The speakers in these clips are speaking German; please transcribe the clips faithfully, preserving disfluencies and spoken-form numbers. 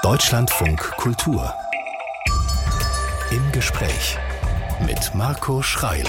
Deutschlandfunk Kultur. Im Gespräch mit Marco Schreil.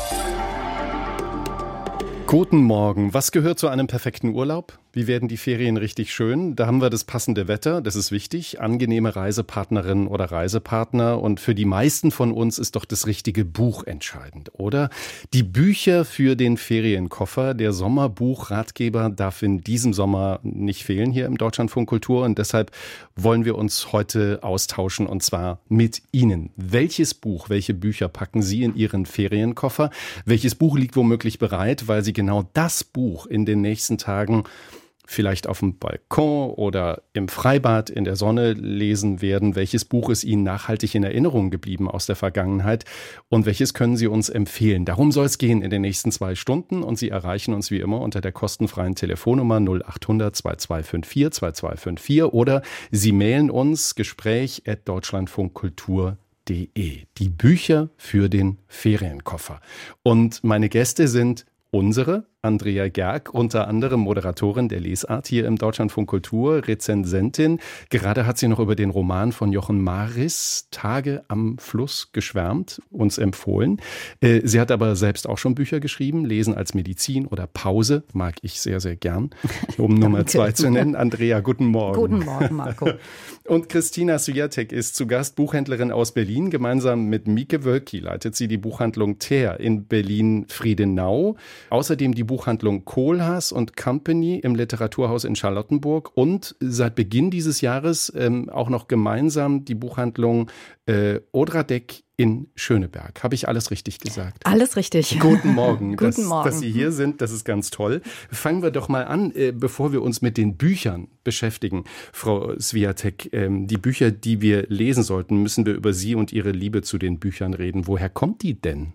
Guten Morgen. Was gehört zu einem perfekten Urlaub? Wie werden die Ferien richtig schön? Da haben wir das passende Wetter, das ist wichtig, angenehme Reisepartnerin oder Reisepartner, und für die meisten von uns ist doch das richtige Buch entscheidend, oder? Die Bücher für den Ferienkoffer, der Sommerbuchratgeber, darf in diesem Sommer nicht fehlen hier im Deutschlandfunk Kultur, und deshalb wollen wir uns heute austauschen, und zwar mit Ihnen. Welches Buch, welche Bücher packen Sie in Ihren Ferienkoffer? Welches Buch liegt womöglich bereit, weil Sie genau das Buch in den nächsten Tagen vielleicht auf dem Balkon oder im Freibad in der Sonne lesen werden? Welches Buch ist Ihnen nachhaltig in Erinnerung geblieben aus der Vergangenheit und welches können Sie uns empfehlen? Darum soll es gehen in den nächsten zwei Stunden, und Sie erreichen uns wie immer unter der kostenfreien Telefonnummer null acht hundert zwei zwei fünf vier zwei zwei fünf vier oder Sie mailen uns gespräch at deutschlandfunkkultur punkt de. Die Bücher für den Ferienkoffer. Und meine Gäste sind unsere Andrea Gerg, unter anderem Moderatorin der Lesart hier im Deutschlandfunk Kultur, Rezensentin. Gerade hat sie noch über den Roman von Jochen Maris, Tage am Fluss, geschwärmt, uns empfohlen. Sie hat aber selbst auch schon Bücher geschrieben, Lesen als Medizin oder Pause, mag ich sehr, sehr gern, um Nummer zwei zu nennen. Andrea, guten Morgen. Guten Morgen, Marco. Und Christina Swiatek ist zu Gast, Buchhändlerin aus Berlin. Gemeinsam mit Mieke Wölki leitet sie die Buchhandlung Teer in Berlin-Friedenau. Außerdem die Buchhandlung Kohlhaas und Company im Literaturhaus in Charlottenburg und seit Beginn dieses Jahres ähm, auch noch gemeinsam die Buchhandlung äh, Odradek in Schöneberg. Habe ich alles richtig gesagt? Alles richtig. Guten Morgen. Guten dass, Morgen. Dass Sie hier sind, das ist ganz toll. Fangen wir doch mal an, äh, bevor wir uns mit den Büchern beschäftigen. Frau Swiatek, ähm, die Bücher, die wir lesen sollten, müssen wir über Sie und Ihre Liebe zu den Büchern reden. Woher kommt die denn?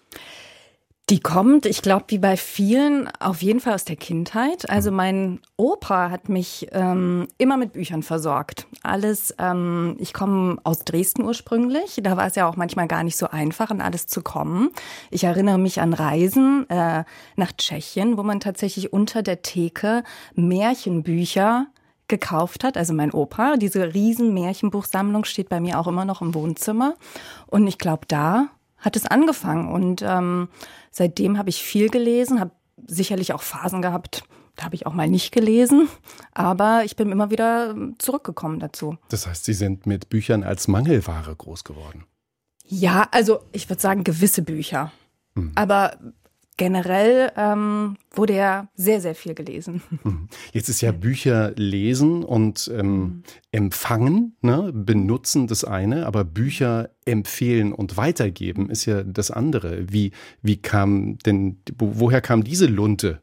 Die kommt, ich glaube, wie bei vielen, auf jeden Fall aus der Kindheit. Also mein Opa hat mich ähm, immer mit Büchern versorgt. Alles, ähm, ich komme aus Dresden ursprünglich. Da war es ja auch manchmal gar nicht so einfach, an alles zu kommen. Ich erinnere mich an Reisen äh, nach Tschechien, wo man tatsächlich unter der Theke Märchenbücher gekauft hat. Also mein Opa, diese riesen Märchenbuchsammlung steht bei mir auch immer noch im Wohnzimmer. Und ich glaube, da hat es angefangen, und ähm, seitdem habe ich viel gelesen, habe sicherlich auch Phasen gehabt, da habe ich auch mal nicht gelesen, aber ich bin immer wieder zurückgekommen dazu. Das heißt, Sie sind mit Büchern als Mangelware groß geworden? Ja, also ich würde sagen gewisse Bücher, mhm. aber generell ähm, wurde ja sehr, sehr viel gelesen. Jetzt ist ja Bücher lesen und ähm, mhm. empfangen, ne, benutzen das eine, aber Bücher empfehlen und weitergeben ist ja das andere. Wie, wie kam denn, woher kam diese Lunte?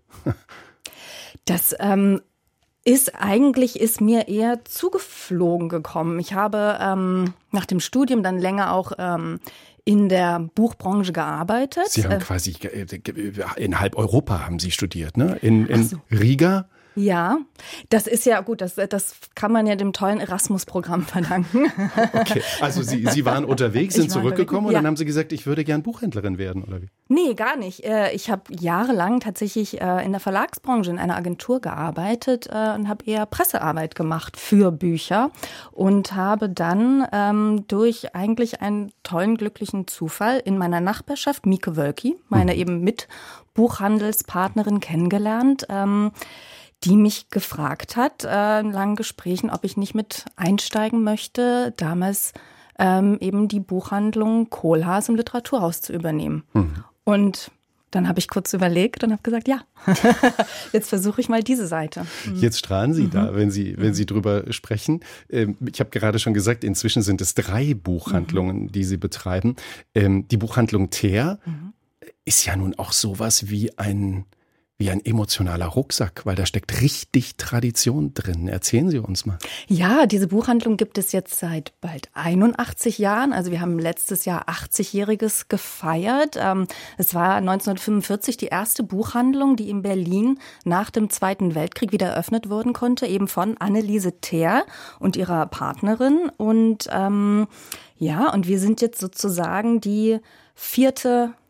Das ähm, ist eigentlich, ist mir eher zugeflogen gekommen. Ich habe ähm, nach dem Studium dann länger auch ähm, in der Buchbranche gearbeitet. Sie haben quasi in halb Europa haben Sie studiert, ne? In, in so. Riga? Ja, das ist ja gut, das, das kann man ja dem tollen Erasmus-Programm verdanken. Okay, also Sie, Sie waren unterwegs, sind zurückgekommen und ja. dann haben Sie gesagt, ich würde gern Buchhändlerin werden, oder wie? Nee, gar nicht. Ich habe jahrelang tatsächlich in der Verlagsbranche in einer Agentur gearbeitet und habe eher Pressearbeit gemacht für Bücher und habe dann ähm, durch eigentlich einen tollen, glücklichen Zufall in meiner Nachbarschaft Mieke Wölki, meine mhm. eben Mitbuchhandelspartnerin, kennengelernt, ähm, die mich gefragt hat, äh, in langen Gesprächen, ob ich nicht mit einsteigen möchte, damals ähm, eben die Buchhandlung Kohlhaas im Literaturhaus zu übernehmen. Mhm. Und dann habe ich kurz überlegt und habe gesagt, ja, jetzt versuche ich mal diese Seite. Jetzt strahlen Sie mhm. da, wenn Sie, wenn Sie drüber sprechen. Ich habe gerade schon gesagt, inzwischen sind es drei Buchhandlungen, mhm. die Sie betreiben. Die Buchhandlung Teer mhm. ist ja nun auch sowas wie ein Wie ein emotionaler Rucksack, weil da steckt richtig Tradition drin. Erzählen Sie uns mal. Ja, diese Buchhandlung gibt es jetzt seit bald einundachtzig Jahren. Also wir haben letztes Jahr achtzigjähriges gefeiert. Es war neunzehnhundertfünfundvierzig die erste Buchhandlung, die in Berlin nach dem Zweiten Weltkrieg wieder eröffnet werden konnte, eben von Anneliese Teer und ihrer Partnerin. Und ähm, ja, und wir sind jetzt sozusagen die vierte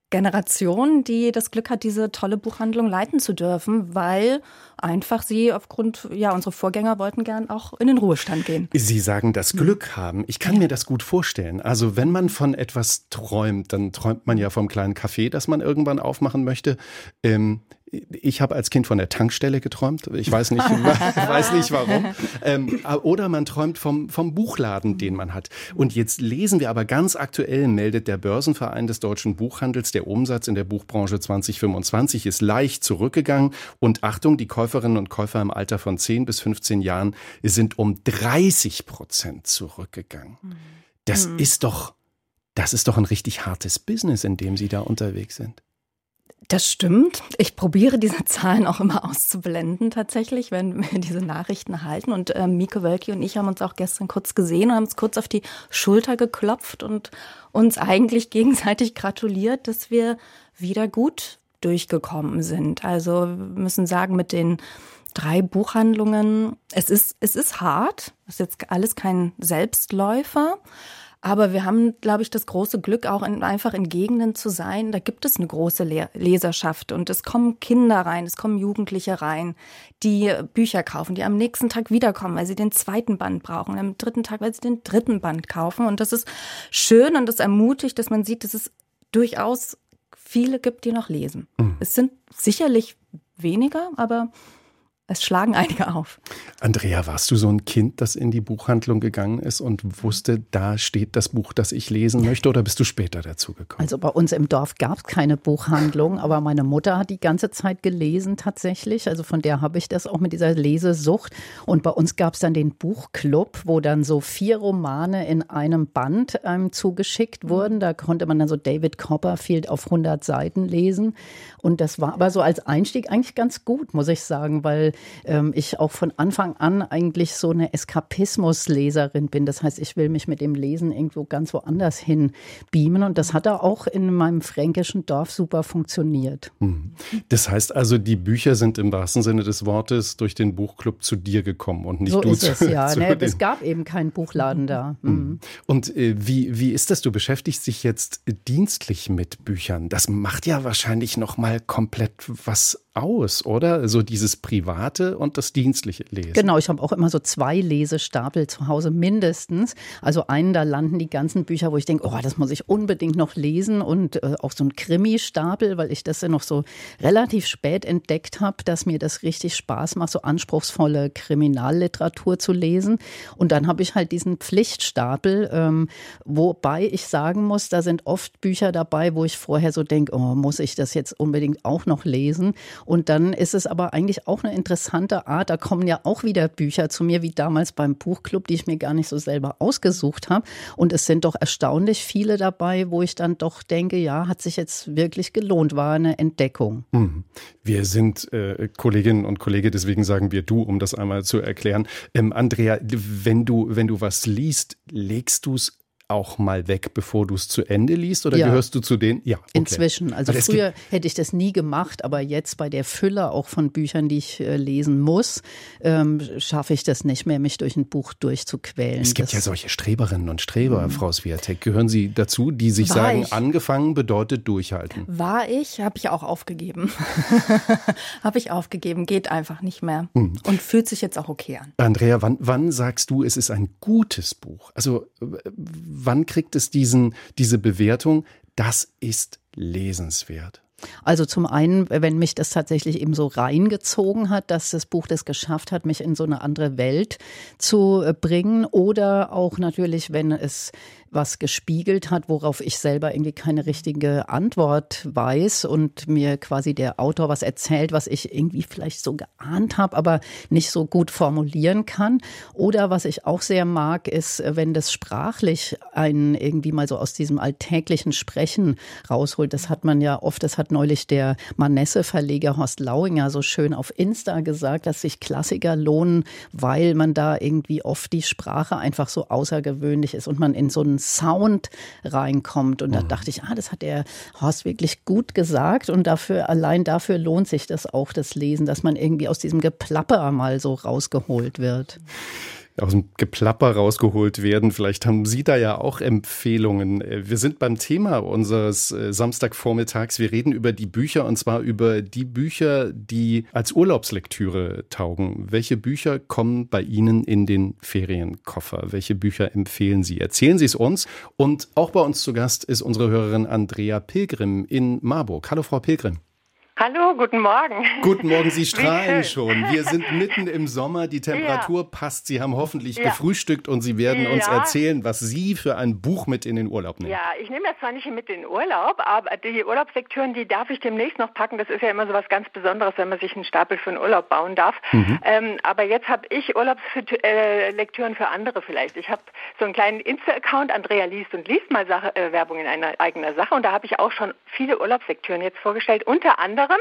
Generation, die das Glück hat, diese tolle Buchhandlung leiten zu dürfen, weil einfach sie aufgrund, ja, unsere Vorgänger wollten gern auch in den Ruhestand gehen. Sie sagen, das Glück haben. Ich kann ja. mir das gut vorstellen. Also wenn man von etwas träumt, dann träumt man ja vom kleinen Café, das man irgendwann aufmachen möchte. Ähm, Ich habe als Kind von der Tankstelle geträumt. Ich weiß nicht, weiß nicht warum. Ähm, oder man träumt vom, vom Buchladen, den man hat. Und jetzt lesen wir aber ganz aktuell, meldet der Börsenverein des deutschen Buchhandels, der Umsatz in der Buchbranche zwanzig fünfundzwanzig ist leicht zurückgegangen. Und Achtung, die Käuferinnen und Käufer im Alter von zehn bis fünfzehn Jahren sind um dreißig Prozent zurückgegangen. Das mhm. ist doch, das ist doch ein richtig hartes Business, in dem Sie da unterwegs sind. Das stimmt. Ich probiere diese Zahlen auch immer auszublenden tatsächlich, wenn wir diese Nachrichten erhalten. Und äh, Mieke Wölki und ich haben uns auch gestern kurz gesehen und haben uns kurz auf die Schulter geklopft und uns eigentlich gegenseitig gratuliert, dass wir wieder gut durchgekommen sind. Also wir müssen sagen, mit den drei Buchhandlungen, es ist, es ist hart. Es ist jetzt alles kein Selbstläufer. Aber wir haben, glaube ich, das große Glück, auch in, einfach in Gegenden zu sein. Da gibt es eine große Le- Leserschaft und es kommen Kinder rein, es kommen Jugendliche rein, die Bücher kaufen, die am nächsten Tag wiederkommen, weil sie den zweiten Band brauchen, am dritten Tag, weil sie den dritten Band kaufen. Und das ist schön und das ermutigt, dass man sieht, dass es durchaus viele gibt, die noch lesen. Mhm. Es sind sicherlich weniger, aber es schlagen einige auf. Andrea, warst du so ein Kind, das in die Buchhandlung gegangen ist und wusste, da steht das Buch, das ich lesen möchte, oder bist du später dazu gekommen? Also bei uns im Dorf gab es keine Buchhandlung, aber meine Mutter hat die ganze Zeit gelesen tatsächlich. Also von der habe ich das auch mit dieser Lesesucht. Und bei uns gab es dann den Buchclub, wo dann so vier Romane in einem Band einem zugeschickt wurden. Da konnte man dann so David Copperfield auf hundert Seiten lesen. Und das war aber so als Einstieg eigentlich ganz gut, muss ich sagen, weil ähm, ich auch von Anfang an eigentlich so eine Eskapismusleserin bin. Das heißt, ich will mich mit dem Lesen irgendwo ganz woanders hin beamen. Und das hat da auch in meinem fränkischen Dorf super funktioniert. Das heißt also, die Bücher sind im wahrsten Sinne des Wortes durch den Buchclub zu dir gekommen und nicht so du ist zu, es, ja. zu Ne, es gab eben keinen Buchladen da. Mhm. Und äh, wie, wie ist das? Du beschäftigst dich jetzt dienstlich mit Büchern. Das macht ja wahrscheinlich noch mal komplett was aus, oder? So dieses Private und das dienstliche Lesen. Genau, ich habe auch immer so zwei Lesestapel zu Hause mindestens. Also einen, da landen die ganzen Bücher, wo ich denke, oh, das muss ich unbedingt noch lesen, und äh, auch so ein Krimi-Stapel, weil ich das ja noch so relativ spät entdeckt habe, dass mir das richtig Spaß macht, so anspruchsvolle Kriminalliteratur zu lesen. Und dann habe ich halt diesen Pflichtstapel, ähm, wobei ich sagen muss, da sind oft Bücher dabei, wo ich vorher so denke, oh, muss ich das jetzt unbedingt auch noch lesen? Und dann ist es aber eigentlich auch eine interessante Art. Da kommen ja auch wieder Bücher zu mir, wie damals beim Buchclub, die ich mir gar nicht so selber ausgesucht habe. Und es sind doch erstaunlich viele dabei, wo ich dann doch denke, ja, hat sich jetzt wirklich gelohnt, war eine Entdeckung. Mhm. Wir sind äh, Kolleginnen und Kollegen, deswegen sagen wir du, um das einmal zu erklären. Ähm, Andrea, wenn du, wenn du was liest, legst du es auch mal weg, bevor du es zu Ende liest, oder ja. gehörst du zu denen? Ja, okay. Inzwischen. Also früher hätte ich das nie gemacht, aber jetzt bei der Fülle auch von Büchern, die ich äh, lesen muss, ähm, schaffe ich das nicht mehr, mich durch ein Buch durchzuquälen. Es gibt das ja solche Streberinnen und Streber, mhm. Frau Swiatek. Gehören Sie dazu, die sich War sagen, ich. angefangen bedeutet durchhalten? War ich, habe ich auch aufgegeben. habe ich aufgegeben, geht einfach nicht mehr. Mhm. Und fühlt sich jetzt auch okay an. Andrea, wann, wann sagst du, es ist ein gutes Buch? Also wann kriegt es diesen, diese Bewertung, das ist lesenswert? Also zum einen, wenn mich das tatsächlich eben so reingezogen hat, dass das Buch das geschafft hat, mich in so eine andere Welt zu bringen, oder auch natürlich, wenn es was gespiegelt hat, worauf ich selber irgendwie keine richtige Antwort weiß und mir quasi der Autor was erzählt, was ich irgendwie vielleicht so geahnt habe, aber nicht so gut formulieren kann. Oder was ich auch sehr mag, ist, wenn das sprachlich einen irgendwie mal so aus diesem alltäglichen Sprechen rausholt. Das hat man ja oft, das hat neulich der Manesse-Verleger Horst Lauinger so schön auf Insta gesagt, dass sich Klassiker lohnen, weil man da irgendwie oft die Sprache einfach so außergewöhnlich ist und man in so einen Sound reinkommt. Und da dachte ich, ah, das hat der Horst wirklich gut gesagt, und dafür, allein dafür lohnt sich das auch, das Lesen, dass man irgendwie aus diesem Geplapper mal so rausgeholt wird. aus dem Geplapper rausgeholt werden. Vielleicht haben Sie da ja auch Empfehlungen. Wir sind beim Thema unseres Samstagvormittags. Wir reden über die Bücher und zwar über die Bücher, die als Urlaubslektüre taugen. Welche Bücher kommen bei Ihnen in den Ferienkoffer? Welche Bücher empfehlen Sie? Erzählen Sie es uns. Und auch bei uns zu Gast ist unsere Hörerin Andrea Pilgrim in Marburg. Hallo, Frau Pilgrim. Hallo, guten Morgen. Guten Morgen, Sie strahlen schon. Wir sind mitten im Sommer, die Temperatur ja. passt. Sie haben hoffentlich ja. gefrühstückt und Sie werden uns ja. erzählen, was Sie für ein Buch mit in den Urlaub nehmen. Ja, ich nehme das zwar nicht mit in den Urlaub, aber die Urlaubslektüren, die darf ich demnächst noch packen. Das ist ja immer so was ganz Besonderes, wenn man sich einen Stapel für einen Urlaub bauen darf. Mhm. Ähm, aber jetzt habe ich Urlaubslektüren für andere vielleicht. Ich habe so einen kleinen Insta-Account, Andrea liest und liest mal Sache, äh, Werbung in einer eigener Sache. Und da habe ich auch schon viele Urlaubslektüren jetzt vorgestellt, unter anderem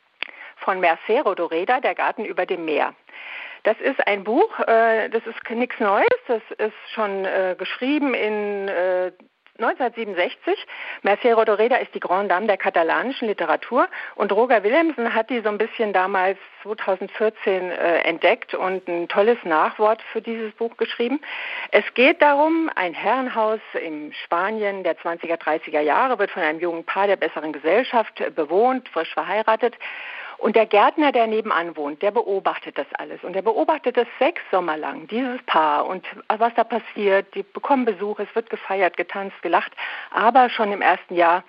von Mercè Rodoreda, Der Garten über dem Meer. Das ist ein Buch, äh, das ist nichts Neues, das ist schon äh, geschrieben in äh, neunzehnhundertsiebenundsechzig. Mercè Rodoreda ist die Grande Dame der katalanischen Literatur und Roger Willemsen hat die so ein bisschen damals zweitausendvierzehn äh, entdeckt und ein tolles Nachwort für dieses Buch geschrieben. Es geht darum, ein Herrenhaus in Spanien der zwanziger, dreißiger Jahre wird von einem jungen Paar der besseren Gesellschaft bewohnt, frisch verheiratet. Und der Gärtner, der nebenan wohnt, der beobachtet das alles. Und der beobachtet das sechs Sommer lang, dieses Paar. Und was da passiert, die bekommen Besuch, es wird gefeiert, getanzt, gelacht. Aber schon im ersten Jahr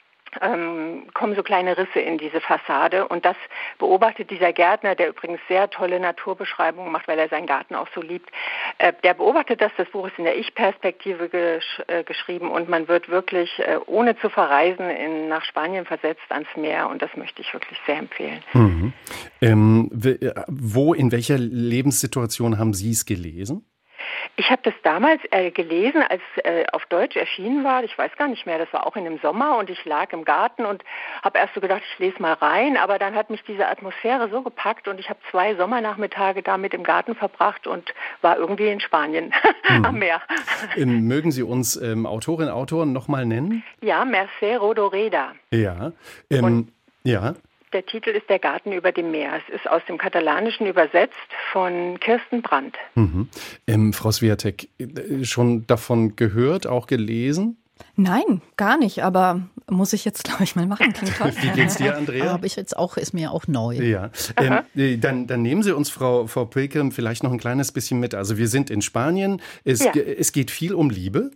ähm, kommen so kleine Risse in diese Fassade. Und das beobachtet dieser Gärtner, der übrigens sehr tolle Naturbeschreibungen macht, weil er seinen Garten auch so liebt. Äh, der beobachtet das. Das Buch ist in der Ich-Perspektive gesch- äh, geschrieben. Und man wird wirklich, äh, ohne zu verreisen, in, nach Spanien versetzt ans Meer. Und das möchte ich wirklich sehr empfehlen. Mhm. Ähm, wo, in welcher Lebenssituation haben Sie es gelesen? Ich habe das damals äh, gelesen, als äh, auf Deutsch erschienen war. Ich weiß gar nicht mehr, das war auch in dem Sommer und ich lag im Garten und habe erst so gedacht, ich lese mal rein. Aber dann hat mich diese Atmosphäre so gepackt und ich habe zwei Sommernachmittage damit im Garten verbracht und war irgendwie in Spanien hm. am Meer. Ähm, mögen Sie uns ähm, Autorin, Autoren nochmal nennen? Ja, Mercè Rodoreda. Ja, ähm, ja. Der Titel ist Der Garten über dem Meer. Es ist aus dem Katalanischen übersetzt von Kirsten Brandt. Mhm. Ähm, Frau Swiatek, schon davon gehört, auch gelesen? Nein, gar nicht, aber muss ich jetzt, glaube ich, mal machen. Klingt toll. Wie geht's dir, Andrea? Habe ich jetzt auch, ist mir auch neu. Ja, ähm, dann, dann nehmen Sie uns, Frau, Frau Pilgrim, vielleicht noch ein kleines bisschen mit. Also wir sind in Spanien, es, ja. es geht viel um Liebe.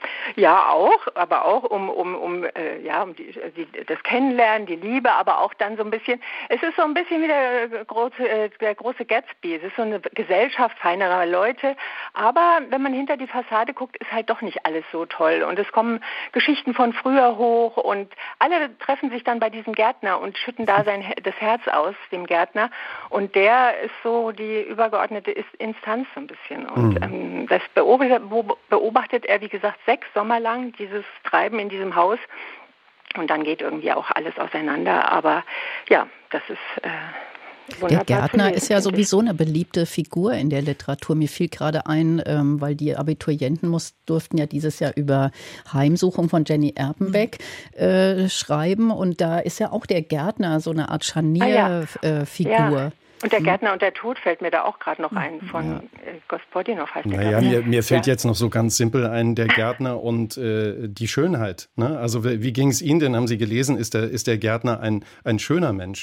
Ja, auch, aber auch um um um äh, ja um die, die, das Kennenlernen, die Liebe, aber auch dann so ein bisschen. Es ist so ein bisschen wie der große äh, der große Gatsby. Es ist so eine Gesellschaft feinerer Leute, aber wenn man hinter die Fassade guckt, ist halt doch nicht alles so toll. Und es kommen Geschichten von früher hoch und alle treffen sich dann bei diesem Gärtner und schütten da sein das Herz aus dem Gärtner. Und der ist so die übergeordnete Instanz so ein bisschen. Und mhm. ähm, das beobachtet, beobachtet er, wie gesagt, sechs Sommer lang dieses Treiben in diesem Haus und dann geht irgendwie auch alles auseinander, aber ja, das ist äh, der Gärtner ist ja sowieso eine beliebte Figur in der Literatur. Mir fiel gerade ein, ähm, weil die Abiturienten muss, durften ja dieses Jahr über Heimsuchung von Jenny Erpenbeck äh, schreiben und da ist ja auch der Gärtner so eine Art Scharnierfigur. Ah, ja. ja. Und der Gärtner und der Tod fällt mir da auch gerade noch ein, von ja. Gospodinov heißt der. Naja, mir, mir fällt ja. jetzt noch so ganz simpel ein, der Gärtner und äh, die Schönheit. Ne? Also wie ging es Ihnen denn, haben Sie gelesen, ist der, ist der Gärtner ein, ein schöner Mensch?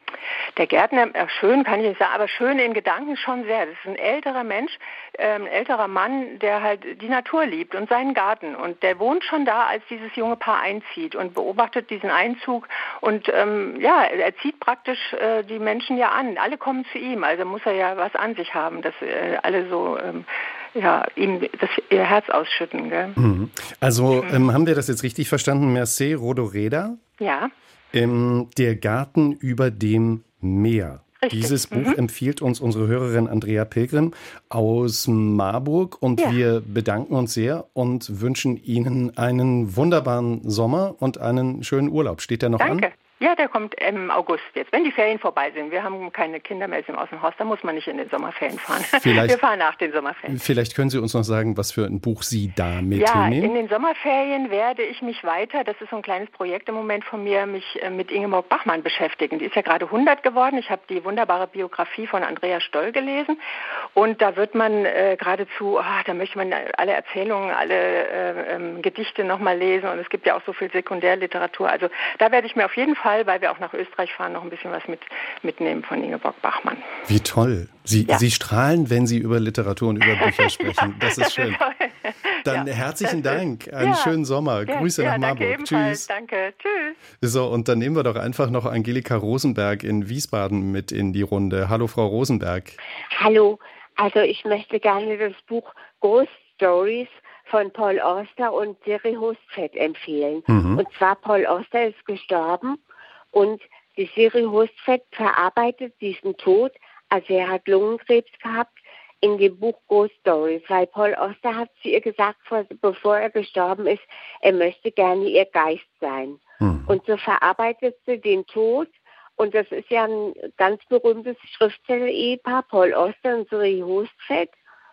Der Gärtner, äh, schön kann ich nicht sagen, aber schön in Gedanken schon sehr. Das ist ein älterer Mensch, äh, ein älterer Mann, der halt die Natur liebt und seinen Garten. Und der wohnt schon da, als dieses junge Paar einzieht und beobachtet diesen Einzug. Und ähm, ja, er zieht praktisch äh, die Menschen ja an. Alle kommen zu ihm, also muss er ja was an sich haben, dass äh, alle so... Ähm, ja, ihm das, ihr Herz ausschütten. Gell? Mhm. Also mhm. ähm, haben wir das jetzt richtig verstanden? Mercè Rodoreda? Ja. Ähm, der Garten über dem Meer. Richtig. Dieses Buch mhm. empfiehlt uns unsere Hörerin Andrea Pilgrim aus Marburg und ja. wir bedanken uns sehr und wünschen Ihnen einen wunderbaren Sommer und einen schönen Urlaub. Steht der noch Danke. an? Ja, der kommt im August jetzt, wenn die Ferien vorbei sind. Wir haben keine Kinder mehr im Außenhaus, da muss man nicht in den Sommerferien fahren. Vielleicht, wir fahren nach den Sommerferien. Vielleicht können Sie uns noch sagen, was für ein Buch Sie da mit Ja, hinnehmen? In den Sommerferien werde ich mich weiter, das ist so ein kleines Projekt im Moment von mir, mich mit Ingeborg Bachmann beschäftigen. Die ist ja gerade hundert geworden. Ich habe die wunderbare Biografie von Andrea Stoll gelesen und da wird man äh, geradezu, oh, da möchte man alle Erzählungen, alle äh, ähm, Gedichte nochmal lesen und es gibt ja auch so viel Sekundärliteratur. Also da werde ich mir auf jeden Fall, weil wir auch nach Österreich fahren, noch ein bisschen was mit, mitnehmen von Ingeborg Bachmann. Wie toll. Sie, ja. Sie strahlen, wenn Sie über Literatur und über Bücher sprechen. Das ist schön. Dann ja, herzlichen Dank. Einen ja. schönen Sommer. Ja. Grüße ja, nach Marburg. Danke ebenfalls. Tschüss. Danke. Tschüss. So, und dann nehmen wir doch einfach noch Angelika Rosenberg in Wiesbaden mit in die Runde. Hallo, Frau Rosenberg. Hallo. Also ich möchte gerne das Buch Ghost Stories von Paul Auster und Siri Hustvedt empfehlen. Mhm. Und zwar Paul Auster ist gestorben und die Siri Hustvedt verarbeitet diesen Tod, also er hat Lungenkrebs gehabt, in dem Buch Ghost Stories, weil Paul Auster hat zu ihr gesagt, bevor er gestorben ist, er möchte gerne ihr Geist sein. Mhm. Und so verarbeitet sie den Tod und das ist ja ein ganz berühmtes Schriftsteller-Ehepaar, Paul Auster und Siri Hustvedt.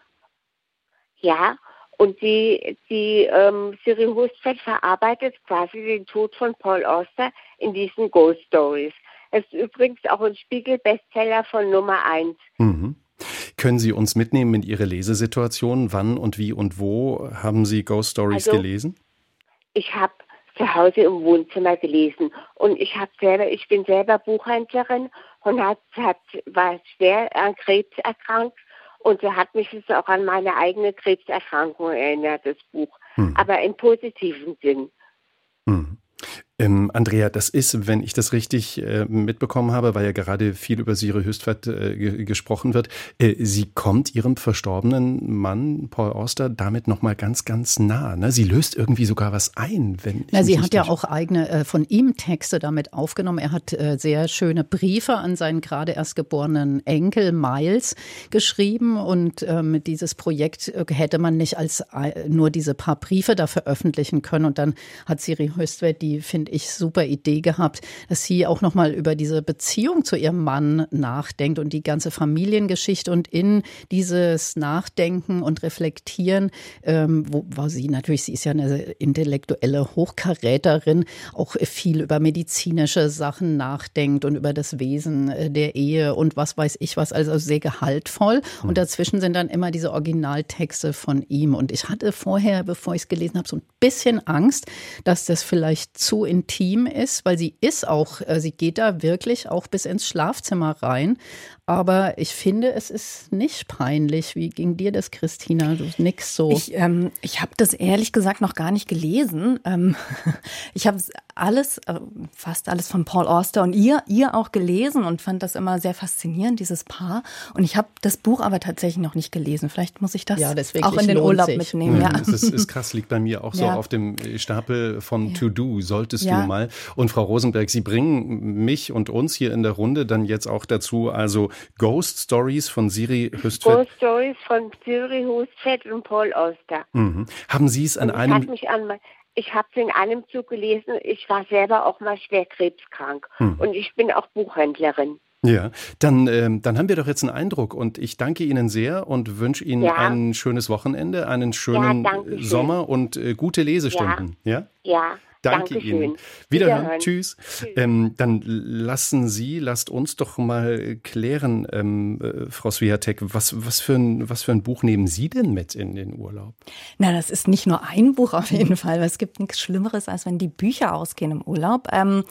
Ja, und die, die ähm, Siri Hustvedt verarbeitet quasi den Tod von Paul Auster in diesen Ghost Stories. Es ist übrigens auch ein Spiegel-Bestseller von Nummer eins. Mhm. Können Sie uns mitnehmen in Ihre Lesesituation? Wann und wie und wo haben Sie Ghost Stories also, gelesen? Ich habe zu Hause im Wohnzimmer gelesen und ich habe selber, ich bin selber Buchhändlerin und hat, hat, war schwer an Krebs erkrankt. Und so hat mich das auch an meine eigene Krebserkrankung erinnert, das Buch. Hm. Aber im positiven Sinn. Hm. Ähm, Andrea, das ist, wenn ich das richtig äh, mitbekommen habe, weil ja gerade viel über Siri Hustvedt äh, g- gesprochen wird, äh, sie kommt ihrem verstorbenen Mann, Paul Auster, damit nochmal ganz, ganz nah. Ne? Sie löst irgendwie sogar was ein. Wenn Na, sie hat ja auch eigene äh, von ihm Texte damit aufgenommen. Er hat äh, sehr schöne Briefe an seinen gerade erst geborenen Enkel Miles geschrieben und ähm, dieses Projekt äh, hätte man nicht als äh, nur diese paar Briefe da veröffentlichen können. Und dann hat Siri Hustvedt die, finde ich, super Idee gehabt, dass sie auch nochmal über diese Beziehung zu ihrem Mann nachdenkt und die ganze Familiengeschichte und in dieses Nachdenken und Reflektieren, ähm, wo, wo sie natürlich, sie ist ja eine intellektuelle Hochkaräterin, auch viel über medizinische Sachen nachdenkt und über das Wesen der Ehe und was weiß ich was, also sehr gehaltvoll. Und dazwischen sind dann immer diese Originaltexte von ihm. Und ich hatte vorher, bevor ich es gelesen habe, so ein bisschen Angst, dass das vielleicht zu intim ist, weil sie ist auch, sie geht da wirklich auch bis ins Schlafzimmer rein. Aber ich finde, es ist nicht peinlich. Wie ging dir das, Christina? Du nix so. Ich, ähm, ich habe das ehrlich gesagt noch gar nicht gelesen. Ähm, ich habe alles, äh, fast alles von Paul Auster und ihr, ihr auch gelesen und fand das immer sehr faszinierend, dieses Paar. Und ich habe das Buch aber tatsächlich noch nicht gelesen. Vielleicht muss ich das ja, das auch in den Urlaub sich. mitnehmen. Ja. Ja. Das ist, ist krass, liegt bei mir auch so ja. auf dem Stapel von ja. To-Do, solltest ja. du mal. Und Frau Rosenberg, Sie bringen mich und uns hier in der Runde dann jetzt auch dazu, also Ghost Stories von Siri Hustvedt. Ghost Stories von Siri Hustvedt und Paul Auster. Mhm. Haben Sie es an einem... Mich an, ich habe es in einem Zug gelesen. Ich war selber auch mal schwer krebskrank. Mhm. Und ich bin auch Buchhändlerin. Ja, dann, ähm, dann haben wir doch jetzt einen Eindruck. Und ich danke Ihnen sehr und wünsche Ihnen ja. ein schönes Wochenende, einen schönen ja, Sommer und äh, gute Lesestunden. Ja? Ja. ja. Danke Dankeschön. Ihnen. Wiederhören. Wiederhören. Tschüss. Tschüss. Ähm, dann lassen Sie, lasst uns doch mal klären, ähm, äh, Frau Swiatek, was, was, für ein, was für ein Buch nehmen Sie denn mit in den Urlaub? Na, das ist nicht nur ein Buch auf jeden Fall, weil es gibt nichts Schlimmeres, als wenn die Bücher ausgehen im Urlaub. Ähm,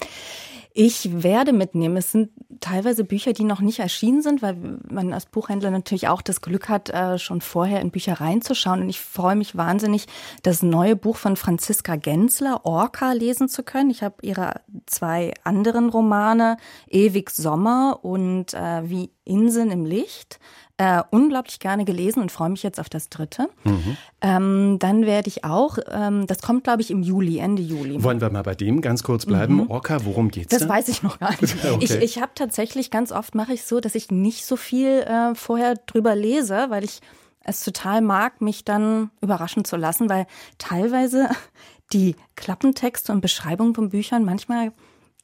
Ich werde mitnehmen. Es sind teilweise Bücher, die noch nicht erschienen sind, weil man als Buchhändler natürlich auch das Glück hat, schon vorher in Bücher reinzuschauen. Und ich freue mich wahnsinnig, das neue Buch von Franziska Genzler, Orca, lesen zu können. Ich habe ihre zwei anderen Romane, Ewig Sommer und äh, Wie Inseln im Licht, Äh, unglaublich gerne gelesen und freue mich jetzt auf das dritte. Mhm. Ähm, dann werde ich auch, ähm, das kommt glaube ich im Juli, Ende Juli. Wollen wir mal bei dem ganz kurz bleiben? Mhm. Orca, worum geht's das da? Das weiß ich noch gar nicht. Okay. Ich, ich habe tatsächlich, ganz oft mache ich so, dass ich nicht so viel äh, vorher drüber lese, weil ich es total mag, mich dann überraschen zu lassen, weil teilweise die Klappentexte und Beschreibungen von Büchern manchmal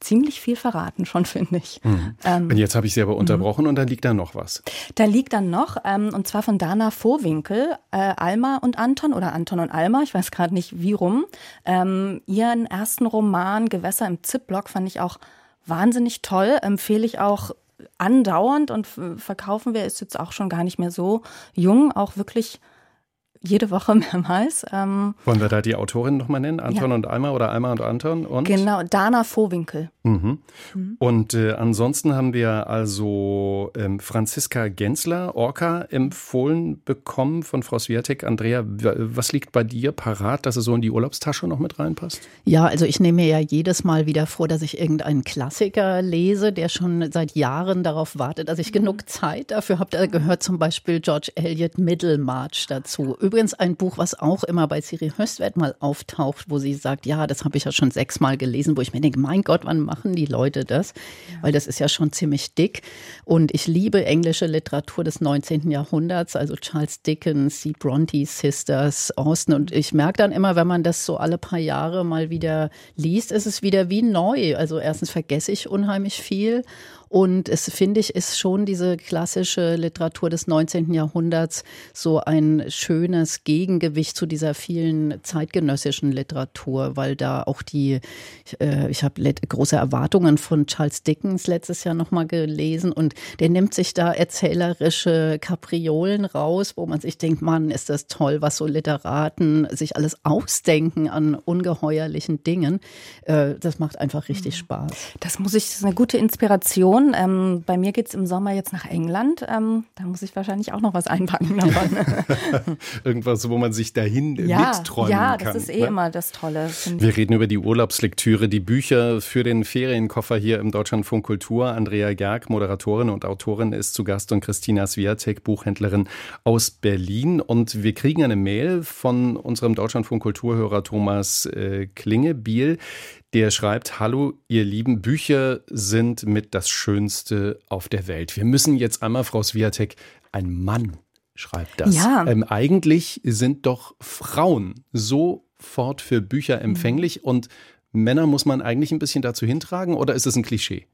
ziemlich viel verraten schon, finde ich. Mhm. Ähm, und jetzt habe ich Sie aber unterbrochen mhm. und dann liegt da noch was. Da liegt dann noch, ähm, und zwar von Dana Vohwinkel, äh, Alma und Anton oder Anton und Alma, ich weiß gerade nicht wie rum. Ähm, ihren ersten Roman Gewässer im Zipblock fand ich auch wahnsinnig toll, empfehle ich auch andauernd und verkaufen wir, ist jetzt auch schon gar nicht mehr so jung, auch wirklich jede Woche mehrmals. Ähm, Wollen wir da die Autorin nochmal nennen? Anton ja. und Alma oder Alma und Anton? Und? Genau, Dana Vohwinkel. Mhm. Mhm. Und äh, ansonsten haben wir also ähm, Franziska Gensler, Orca, empfohlen bekommen von Frau Swiatek. Andrea, was liegt bei dir parat, dass es so in die Urlaubstasche noch mit reinpasst? Ja, also ich nehme mir ja jedes Mal wieder vor, dass ich irgendeinen Klassiker lese, der schon seit Jahren darauf wartet, dass ich mhm. genug Zeit dafür habe. Da gehört zum Beispiel George Eliot Middlemarch dazu. Übrigens ein Buch, was auch immer bei Siri Höstvedt mal auftaucht, wo sie sagt, ja, das habe ich ja schon sechsmal gelesen, wo ich mir denke, mein Gott, wann machen die Leute das? Ja. Weil das ist ja schon ziemlich dick. Und ich liebe englische Literatur des neunzehnten Jahrhunderts, also Charles Dickens, die Bronte Sisters, Austen. Und ich merke dann immer, wenn man das so alle paar Jahre mal wieder liest, ist es wieder wie neu. Also erstens vergesse ich unheimlich viel. Und es, finde ich, ist schon diese klassische Literatur des neunzehnten Jahrhunderts so ein schönes Gegengewicht zu dieser vielen zeitgenössischen Literatur, weil da auch die, äh, ich habe große Erwartungen von Charles Dickens letztes Jahr nochmal gelesen und der nimmt sich da erzählerische Kapriolen raus, wo man sich denkt, Mann, ist das toll, was so Literaten sich alles ausdenken an ungeheuerlichen Dingen. Äh, das macht einfach richtig Spaß. Das muss ich, das ist eine gute Inspiration. Ähm, bei mir geht es im Sommer jetzt nach England. Ähm, da muss ich wahrscheinlich auch noch was einpacken davon. Irgendwas, wo man sich dahin ja, mitträumen ja, kann. Ja, das ist eh ne? immer das Tolle. Wir reden über die Urlaubslektüre, die Bücher für den Ferienkoffer hier im Deutschlandfunk Kultur. Andrea Gerg, Moderatorin und Autorin, ist zu Gast und Christina Swiatek, Buchhändlerin aus Berlin. Und wir kriegen eine Mail von unserem Deutschlandfunk Kulturhörer Thomas äh, Klingebiel. Der schreibt, hallo ihr Lieben, Bücher sind mit das Schönste auf der Welt. Wir müssen jetzt einmal, Frau Swiatek, ein Mann schreibt das. Ja. Ähm, eigentlich sind doch Frauen sofort für Bücher empfänglich mhm. und Männer muss man eigentlich ein bisschen dazu hintragen oder ist es ein Klischee?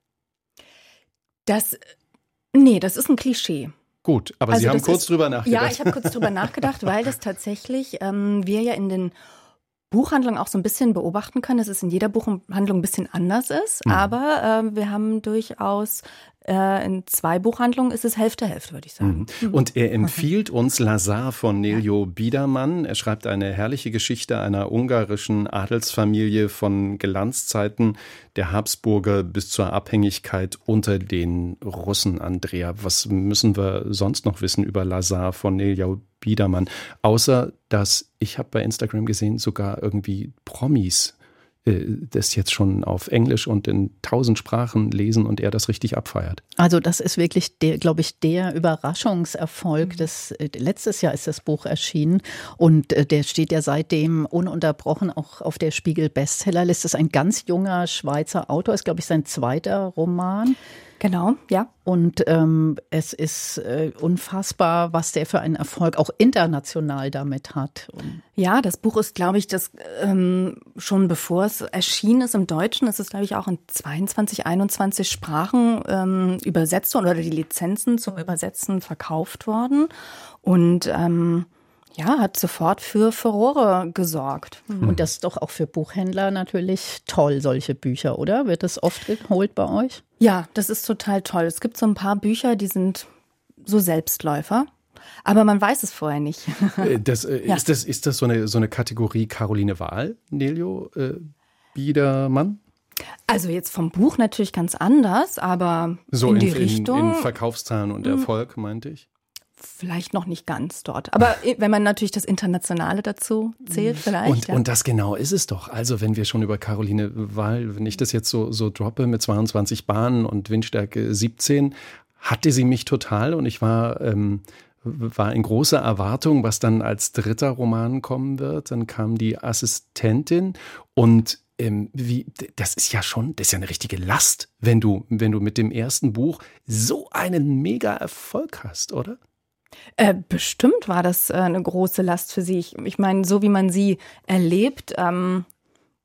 Das, nee, das ist ein Klischee. Gut, aber also Sie haben kurz ist, drüber nachgedacht. Ja, ich habe kurz drüber nachgedacht, weil das tatsächlich ähm, wir ja in den Buchhandlung auch so ein bisschen beobachten können, dass es in jeder Buchhandlung ein bisschen anders ist. Mhm. Aber äh, wir haben durchaus äh, in zwei Buchhandlungen ist es Hälfte, Hälfte, würde ich sagen. Mhm. Und er empfiehlt uns Lazar von Neljo Biedermann. Er schreibt eine herrliche Geschichte einer ungarischen Adelsfamilie von Glanzzeiten der Habsburger bis zur Abhängigkeit unter den Russen. Andrea, was müssen wir sonst noch wissen über Lazar von Neljo Biedermann? Außer, dass ich habe bei Instagram gesehen, sogar irgendwie Promis äh, das jetzt schon auf Englisch und in tausend Sprachen lesen und er das richtig abfeiert. Also das ist wirklich, der, glaube ich, der Überraschungserfolg. Des, äh, letztes Jahr ist das Buch erschienen und äh, der steht ja seitdem ununterbrochen auch auf der Spiegel-Bestsellerliste. Das ist ein ganz junger Schweizer Autor, ist, glaube ich, sein zweiter Roman. Genau, ja. Und ähm, es ist äh, unfassbar, was der für einen Erfolg auch international damit hat. Und ja, das Buch ist, glaube ich, das ähm, schon bevor es erschienen ist im Deutschen, ist es, glaube ich, auch in zweiundzwanzig, einundzwanzig Sprachen ähm, übersetzt worden oder die Lizenzen zum Übersetzen verkauft worden. Und ähm, ja, hat sofort für Furore gesorgt. Mhm. Und das ist doch auch für Buchhändler natürlich toll, solche Bücher, oder? Wird das oft geholt bei euch? Ja, das ist total toll. Es gibt so ein paar Bücher, die sind so Selbstläufer, aber man weiß es vorher nicht. Das, äh, ja. ist, das, ist das so eine, so eine Kategorie Caroline Wahl, Neljo äh, Biedermann? Also jetzt vom Buch natürlich ganz anders, aber so in in die in, Richtung. In Verkaufszahlen und Erfolg, meinte ich. Vielleicht noch nicht ganz dort. Aber wenn man natürlich das Internationale dazu zählt, vielleicht. Und, ja. und das genau ist es doch. Also wenn wir schon über Caroline Wahl, wenn ich das jetzt so, so droppe mit zweiundzwanzig Bahnen und Windstärke siebzehn, hatte sie mich total und ich war, ähm, war in großer Erwartung, was dann als dritter Roman kommen wird. Dann kam die Assistentin und ähm, wie, das ist ja schon, das ist ja eine richtige Last, wenn du, wenn du mit dem ersten Buch so einen Mega-Erfolg hast, oder? Äh, bestimmt war das äh, eine große Last für sie. Ich, ich meine, so wie man sie erlebt, ähm,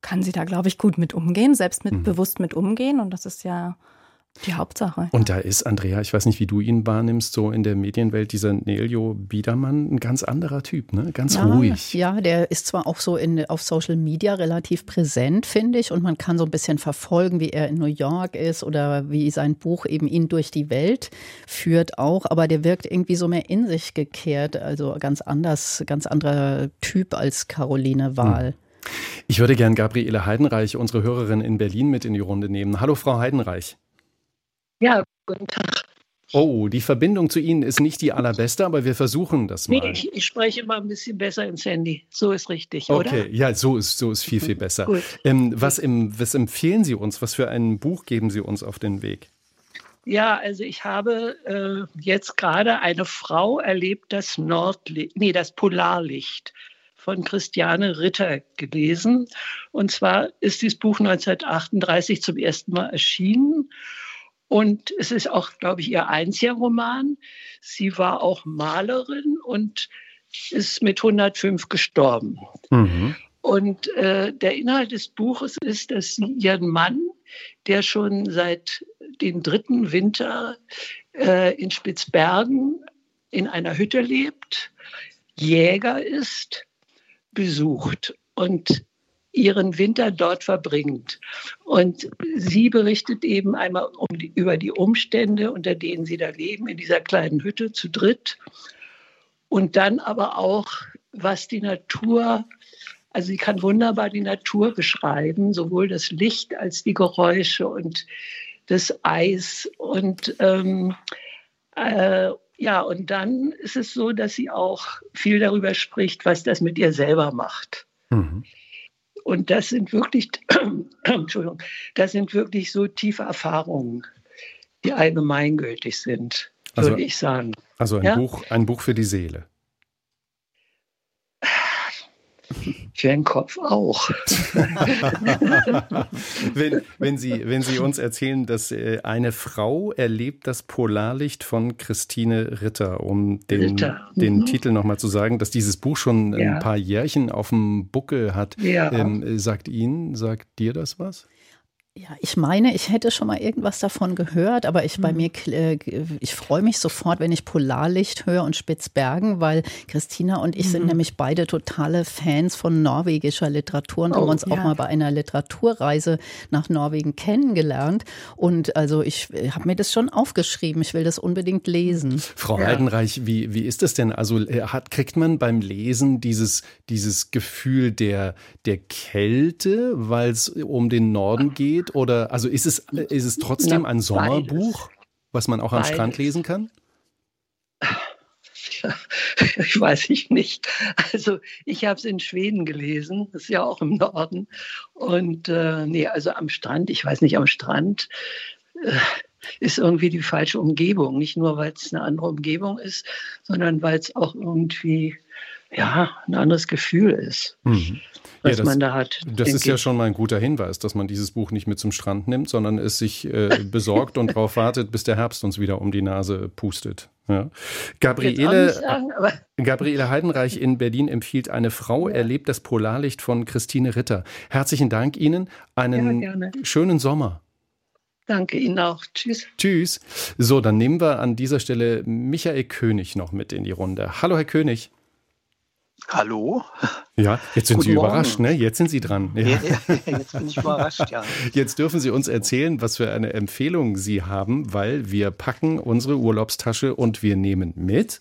kann sie da, glaube ich, gut mit umgehen, selbstbewusst mhm. mit umgehen. Und das ist ja die Hauptsache. Und da ist, Andrea, ich weiß nicht, wie du ihn wahrnimmst, so in der Medienwelt, dieser Nelio Biedermann, ein ganz anderer Typ, ne? Ganz ja, ruhig. Ja, der ist zwar auch so in, auf Social Media relativ präsent, finde ich, und man kann so ein bisschen verfolgen, wie er in New York ist oder wie sein Buch eben ihn durch die Welt führt auch, aber der wirkt irgendwie so mehr in sich gekehrt, also ganz anders, ganz anderer Typ als Caroline Wahl. Hm. Ich würde gern Gabriele Heidenreich, unsere Hörerin in Berlin, mit in die Runde nehmen. Hallo, Frau Heidenreich. Ja, guten Tag. Oh, die Verbindung zu Ihnen ist nicht die allerbeste, aber wir versuchen das mal. Nee, ich, ich spreche immer ein bisschen besser ins Handy. So ist richtig, okay. oder? Okay, ja, so ist, so ist viel, viel besser. Gut. Ähm, was, im, was empfehlen Sie uns? Was für ein Buch geben Sie uns auf den Weg? Ja, also ich habe äh, jetzt gerade eine Frau erlebt, das Nordlicht, nee, das Polarlicht von Christiane Ritter gelesen. Und zwar ist dieses Buch neunzehnhundertachtunddreißig zum ersten Mal erschienen. Und es ist auch, glaube ich, ihr einziger Roman. Sie war auch Malerin und ist mit hundertfünf gestorben. Mhm. Und äh, der Inhalt des Buches ist, dass sie ihren Mann, der schon seit dem dritten Winter äh, in Spitzbergen in einer Hütte lebt, Jäger ist, besucht und ihren Winter dort verbringt. Und sie berichtet eben einmal um die, über die Umstände, unter denen sie da leben, in dieser kleinen Hütte zu dritt. Und dann aber auch, was die Natur, also sie kann wunderbar die Natur beschreiben, sowohl das Licht als die Geräusche und das Eis. Und ähm, äh, ja, und dann ist es so, dass sie auch viel darüber spricht, was das mit ihr selber macht. Mhm. Und das sind wirklich, Entschuldigung, das sind wirklich so tiefe Erfahrungen, die allgemeingültig sind, würde also, ich sagen. Also ein, ja? Buch, ein Buch für die Seele. Für den Kopf auch. wenn, wenn, Sie, wenn Sie uns erzählen, dass eine Frau erlebt das Polarlicht von Christine Ritter, um den, Ritter. Mhm. den Titel nochmal zu sagen, dass dieses Buch schon ja. ein paar Jährchen auf dem Buckel hat. Ja. Ähm, sagt Ihnen, sagt dir das was? Ja, ich meine, ich hätte schon mal irgendwas davon gehört, aber ich bei mir, ich freue mich sofort, wenn ich Polarlicht höre und Spitzbergen, weil Christina und ich mhm. sind nämlich beide totale Fans von norwegischer Literatur und oh, haben uns ja. auch mal bei einer Literaturreise nach Norwegen kennengelernt. Und also ich habe mir das schon aufgeschrieben, ich will das unbedingt lesen. Frau ja. Heidenreich, wie, wie ist das denn? Also hat, kriegt man beim Lesen dieses, dieses Gefühl der, der Kälte, weil es um den Norden geht? Oder also ist es, ist es trotzdem Na, ein Sommerbuch, beides. was man auch am beides. Strand lesen kann? Ich weiß ich nicht. Also ich habe es in Schweden gelesen, das ist ja auch im Norden. Und äh, nee, also am Strand, ich weiß nicht, am Strand äh, ist irgendwie die falsche Umgebung. Nicht nur, weil es eine andere Umgebung ist, sondern weil es auch irgendwie ja, ein anderes Gefühl ist. Mhm. Was ja, das, man da hat. Das ist ja schon mal ein guter Hinweis, dass man dieses Buch nicht mit zum Strand nimmt, sondern es sich äh, besorgt und darauf wartet, bis der Herbst uns wieder um die Nase pustet. Ja. Gabriele, sagen, Gabriele Heidenreich in Berlin empfiehlt Eine Frau ja. erlebt das Polarlicht von Christine Ritter. Herzlichen Dank Ihnen. Einen ja, schönen Sommer. Danke Ihnen auch. Tschüss. Tschüss. So, dann nehmen wir an dieser Stelle Michael König noch mit in die Runde. Hallo, Herr König. Hallo? Ja, jetzt sind Guten Sie Morgen. überrascht, ne? Jetzt sind Sie dran. Ja. Ja, jetzt bin ich überrascht, ja. Jetzt dürfen Sie uns erzählen, was für eine Empfehlung Sie haben, weil wir packen unsere Urlaubstasche und wir nehmen mit.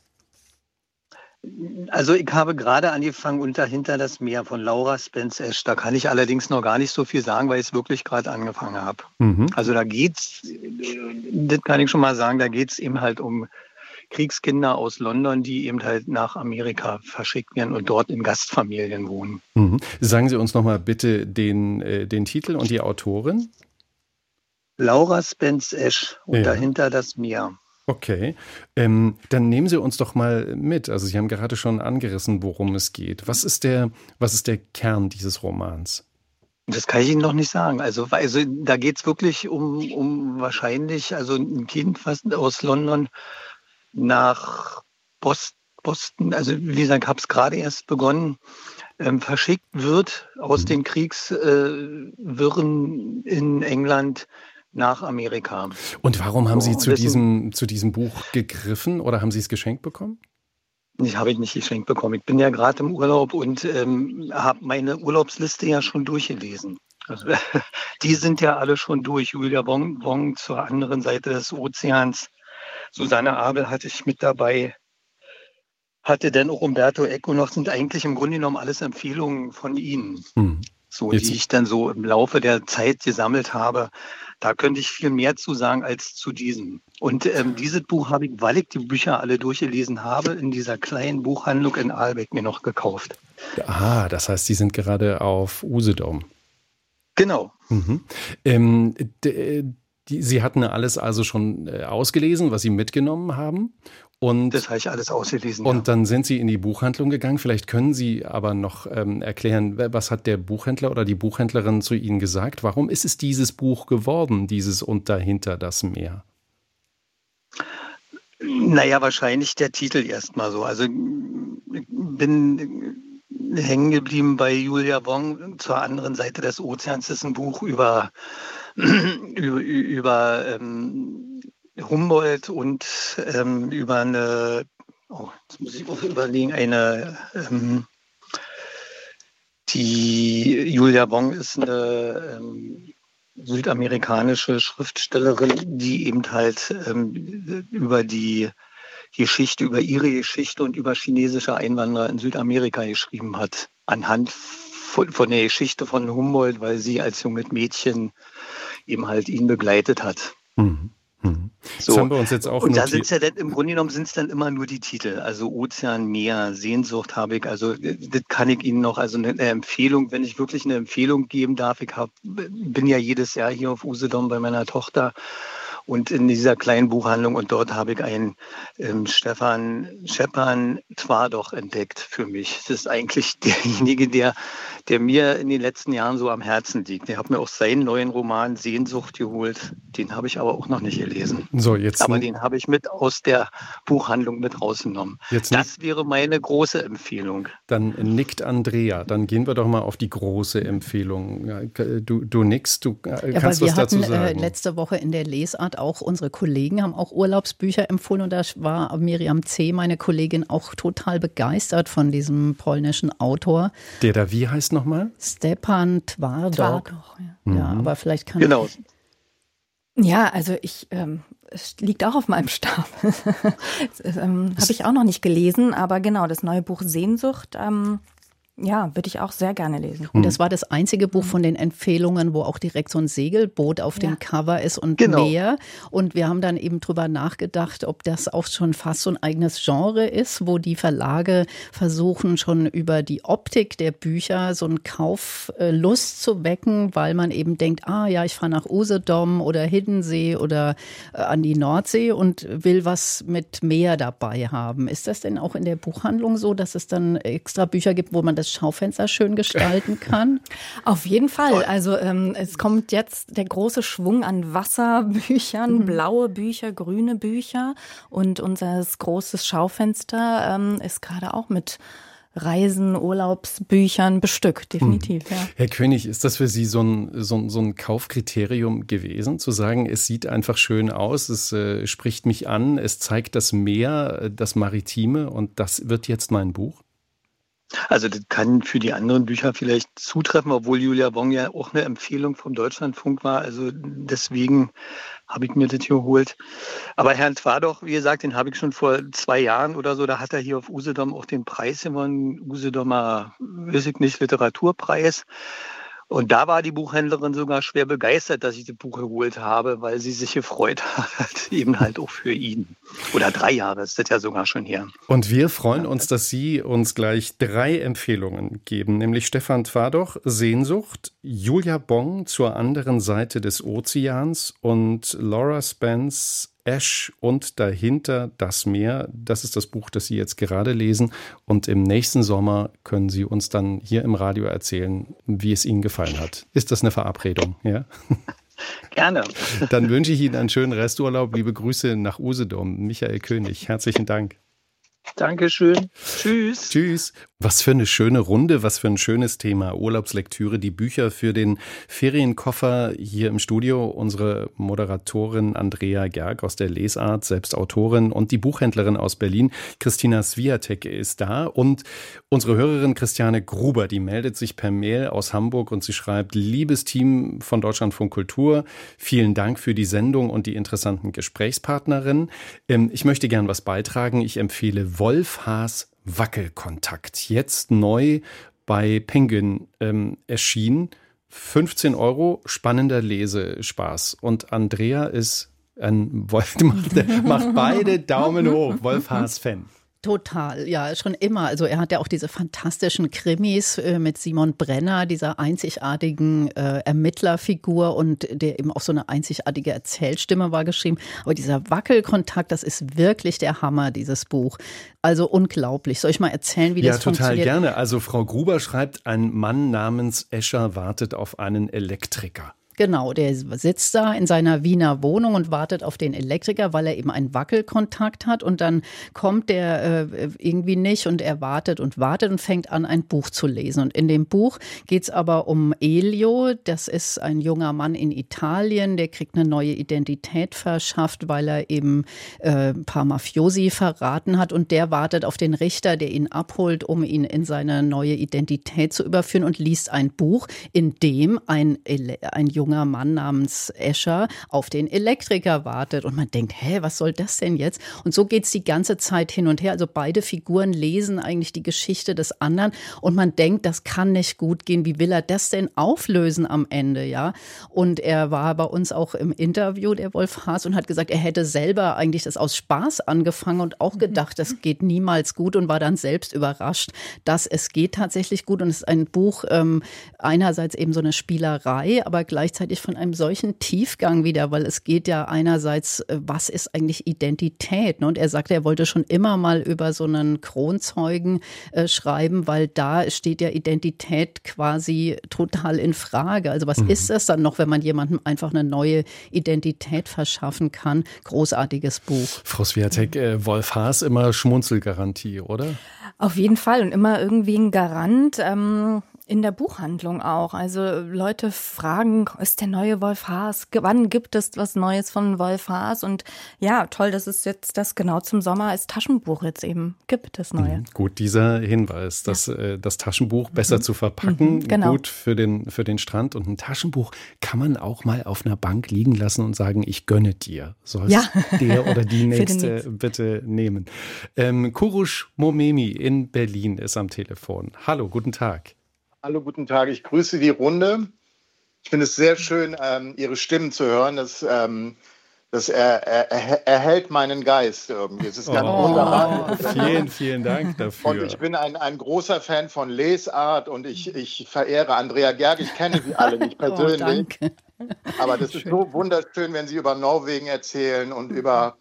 Also ich habe gerade angefangen unter Hinter das Meer von Laura Spence-Esch. Da kann ich allerdings noch gar nicht so viel sagen, weil ich es wirklich gerade angefangen habe. Mhm. Also da geht's, das kann ich schon mal sagen, da geht es eben halt um Kriegskinder aus London, die eben halt nach Amerika verschickt werden und dort in Gastfamilien wohnen. Mhm. Sagen Sie uns noch mal bitte den, äh, den Titel und die Autorin. Laura Spence-Esch und ja. Dahinter das Meer. Okay, ähm, dann nehmen Sie uns doch mal mit. Also Sie haben gerade schon angerissen, worum es geht. Was ist der, was ist der Kern dieses Romans? Das kann ich Ihnen noch nicht sagen. Also, also da geht es wirklich um, um wahrscheinlich, also ein Kind was aus London nach Boston, also wie gesagt, ich habe es gerade erst begonnen, ähm, verschickt wird aus mhm. den Kriegswirren äh, in England nach Amerika. Und warum haben so, Sie zu diesem, zu diesem Buch gegriffen oder haben Sie es geschenkt bekommen? Ich habe ihn nicht geschenkt bekommen. Ich bin ja gerade im Urlaub und ähm, habe meine Urlaubsliste ja schon durchgelesen. Also, die sind ja alle schon durch. Julia Wong, Wong zur anderen Seite des Ozeans. Susanne Abel hatte ich mit dabei. Hatte dann auch Umberto Eco noch. Sind eigentlich im Grunde genommen alles Empfehlungen von Ihnen. Hm. So, Jetzt. die ich dann so im Laufe der Zeit gesammelt habe. Da könnte ich viel mehr zu sagen als zu diesem. Und ähm, dieses Buch habe ich, weil ich die Bücher alle durchgelesen habe, in dieser kleinen Buchhandlung in Ahlbeck mir noch gekauft. Ah, das heißt, Sie sind gerade auf Usedom. Genau. Mhm. Ähm, d- die, Sie hatten alles also schon äh, ausgelesen, was Sie mitgenommen haben. Und, das habe ich alles ausgelesen. Und ja. dann sind Sie in die Buchhandlung gegangen. Vielleicht können Sie aber noch ähm, erklären, was hat der Buchhändler oder die Buchhändlerin zu Ihnen gesagt? Warum ist es dieses Buch geworden, dieses Und dahinter das Meer? Naja, wahrscheinlich der Titel erstmal so. Also ich bin hängen geblieben bei Julia Wong zur anderen Seite des Ozeans. Das ist ein Buch über, über, über ähm, Humboldt und ähm, über eine, oh, jetzt muss ich auch überlegen, eine, ähm, die Julia Wong ist eine ähm, südamerikanische Schriftstellerin, die eben halt ähm, über die Geschichte, über ihre Geschichte und über chinesische Einwanderer in Südamerika geschrieben hat, anhand von, von der Geschichte von Humboldt, weil sie als junges Mädchen eben halt ihn begleitet hat. Mhm. Mhm. So. Das haben wir uns jetzt auch und da sind es ja dann, im Grunde genommen sind es dann immer nur die Titel, also Ozean, Meer, Sehnsucht habe ich, also das kann ich Ihnen noch, also eine Empfehlung, wenn ich wirklich eine Empfehlung geben darf, ich hab, bin ja jedes Jahr hier auf Usedom bei meiner Tochter und in dieser kleinen Buchhandlung und dort habe ich einen ähm, Stefan Scheppan Twardoch entdeckt für mich. Das ist eigentlich derjenige, der, der mir in den letzten Jahren so am Herzen liegt. Ich habe mir auch seinen neuen Roman Sehnsucht geholt. Den habe ich aber auch noch nicht gelesen. So, jetzt aber den habe ich mit aus der Buchhandlung mit rausgenommen. Jetzt das wäre meine große Empfehlung. Dann nickt Andrea. Dann gehen wir doch mal auf die große Empfehlung. Du, du nickst, du kannst ja, was wir dazu hatten, sagen. Äh, letzte Woche in der Lesart auch unsere Kollegen haben auch Urlaubsbücher empfohlen und da war Miriam C., meine Kollegin, auch total begeistert von diesem polnischen Autor. Der da wie heißt nochmal? Stepan Twardoch. Twardoch, ja. Mhm. Ja, aber vielleicht kann Genau. ich... Ja, also ich, ähm, es liegt auch auf meinem Stapel. ähm, habe ich auch noch nicht gelesen, aber genau, das neue Buch Sehnsucht, ähm, ja, würde ich auch sehr gerne lesen. Und das war das einzige Buch von den Empfehlungen, wo auch direkt so ein Segelboot auf dem ja. Cover ist und genau. Meer. Und wir haben dann eben drüber nachgedacht, ob das auch schon fast so ein eigenes Genre ist, wo die Verlage versuchen, schon über die Optik der Bücher so einen Kauflust zu wecken, weil man eben denkt, ah ja, ich fahre nach Usedom oder Hiddensee oder äh, an die Nordsee und will was mit Meer dabei haben. Ist das denn auch in der Buchhandlung so, dass es dann extra Bücher gibt, wo man das Schaufenster schön gestalten kann? Auf jeden Fall. Also ähm, es kommt jetzt der große Schwung an Wasserbüchern, mhm. blaue Bücher, grüne Bücher und unser großes Schaufenster ähm, ist gerade auch mit Reisen, Urlaubsbüchern bestückt, definitiv. Hm. Ja. Herr König, ist das für Sie so ein, so, ein, so ein Kaufkriterium gewesen, zu sagen, es sieht einfach schön aus, es äh, spricht mich an, es zeigt das Meer, das Maritime und das wird jetzt mein Buch? Also das kann für die anderen Bücher vielleicht zutreffen, obwohl Julia Wong ja auch eine Empfehlung vom Deutschlandfunk war. Also deswegen habe ich mir das geholt. Aber Herrn Twardoch, wie gesagt, den habe ich schon vor zwei Jahren oder so, da hat er hier auf Usedom auch den Preis gewonnen, Usedomer, weiß ich nicht, Literaturpreis. Und da war die Buchhändlerin sogar schwer begeistert, dass ich das Buch geholt habe, weil sie sich gefreut hat, eben halt auch für ihn. Oder drei Jahre ist das ja sogar schon her. Und wir freuen uns, dass Sie uns gleich drei Empfehlungen geben, nämlich Stefan Twardoch, Sehnsucht, Julia Wong zur anderen Seite des Ozeans und Laura Spence, Ash und dahinter das Meer. Das ist das Buch, das Sie jetzt gerade lesen. Und im nächsten Sommer können Sie uns dann hier im Radio erzählen, wie es Ihnen gefallen hat. Ist das eine Verabredung? Ja? Gerne. Dann wünsche ich Ihnen einen schönen Resturlaub. Liebe Grüße nach Usedom. Michael König, herzlichen Dank. Dankeschön. Tschüss. Tschüss. Was für eine schöne Runde, was für ein schönes Thema. Urlaubslektüre, die Bücher für den Ferienkoffer. Hier im Studio unsere Moderatorin Andrea Gerg aus der Lesart, selbst Autorin, und die Buchhändlerin aus Berlin, Christina Swiatek, ist da. Und unsere Hörerin Christiane Gruber, die meldet sich per Mail aus Hamburg und sie schreibt: Liebes Team von Deutschlandfunk Kultur, vielen Dank für die Sendung und die interessanten Gesprächspartnerinnen. Ähm, ich möchte gern was beitragen. Ich empfehle Wolf Haas Wackelkontakt. Jetzt neu bei Penguin ähm, erschienen. fünfzehn Euro, spannender Lesespaß. Und Andrea ist ein Wolf, macht, macht beide Daumen hoch. Wolf Haas Fan. Total, ja, schon immer. Also er hat ja auch diese fantastischen Krimis äh, mit Simon Brenner, dieser einzigartigen äh, Ermittlerfigur, und der eben auch so eine einzigartige Erzählstimme war, geschrieben. Aber dieser Wackelkontakt, das ist wirklich der Hammer, dieses Buch. Also unglaublich. Soll ich mal erzählen, wie ja, das funktioniert? Ja, total gerne. Also Frau Gruber schreibt, ein Mann namens Escher wartet auf einen Elektriker. Genau, der sitzt da in seiner Wiener Wohnung und wartet auf den Elektriker, weil er eben einen Wackelkontakt hat, und dann kommt der äh, irgendwie nicht und er wartet und wartet und fängt an, ein Buch zu lesen. Und in dem Buch geht es aber um Elio, das ist ein junger Mann in Italien, der kriegt eine neue Identität verschafft, weil er eben äh, ein paar Mafiosi verraten hat, und der wartet auf den Richter, der ihn abholt, um ihn in seine neue Identität zu überführen, und liest ein Buch, in dem ein, ein junger junger Mann namens Escher auf den Elektriker wartet. Und man denkt, hä, was soll das denn jetzt? Und so geht es die ganze Zeit hin und her. Also beide Figuren lesen eigentlich die Geschichte des anderen, und man denkt, das kann nicht gut gehen. Wie will er das denn auflösen am Ende? Ja? Und er war bei uns auch im Interview, der Wolf Haas, und hat gesagt, er hätte selber eigentlich das aus Spaß angefangen und auch gedacht, das geht niemals gut, und war dann selbst überrascht, dass es geht tatsächlich gut. Und es ist ein Buch, ähm, einerseits eben so eine Spielerei, aber gleichzeitig von einem solchen Tiefgang wieder, weil es geht ja einerseits, was ist eigentlich Identität? Und er sagte, er wollte schon immer mal über so einen Kronzeugen äh, schreiben, weil da steht ja Identität quasi total in Frage. Also was mhm. ist das dann noch, wenn man jemandem einfach eine neue Identität verschaffen kann? Großartiges Buch. Frau Swiatek, äh, Wolf Haas, immer Schmunzelgarantie, oder? Auf jeden Fall, und immer irgendwie ein Garant. Ähm In der Buchhandlung auch. Also Leute fragen, ist der neue Wolf Haas? Wann gibt es was Neues von Wolf Haas? Und ja, toll, dass es jetzt das genau zum Sommer als Taschenbuch jetzt eben gibt, das Neue. Mhm, gut, dieser Hinweis, dass ja. äh, das Taschenbuch besser mhm. zu verpacken, mhm, genau. gut für den, für den Strand. Und ein Taschenbuch kann man auch mal auf einer Bank liegen lassen und sagen, ich gönne dir. Sollst ja. der oder die nächste bitte nehmen. Ähm, Kurush Momemi in Berlin ist am Telefon. Hallo, guten Tag. Hallo, guten Tag. Ich grüße die Runde. Ich finde es sehr schön, ähm, Ihre Stimmen zu hören. Das, ähm, das er, er, erhält meinen Geist irgendwie. Es ist ganz oh, wunderbar. Vielen, vielen Dank dafür. Und ich bin ein, ein großer Fan von Lesart, und ich, ich verehre Andrea Gerg. Ich kenne sie alle nicht persönlich. Oh, danke. Aber das ist so wunderschön, wenn Sie über Norwegen erzählen und über...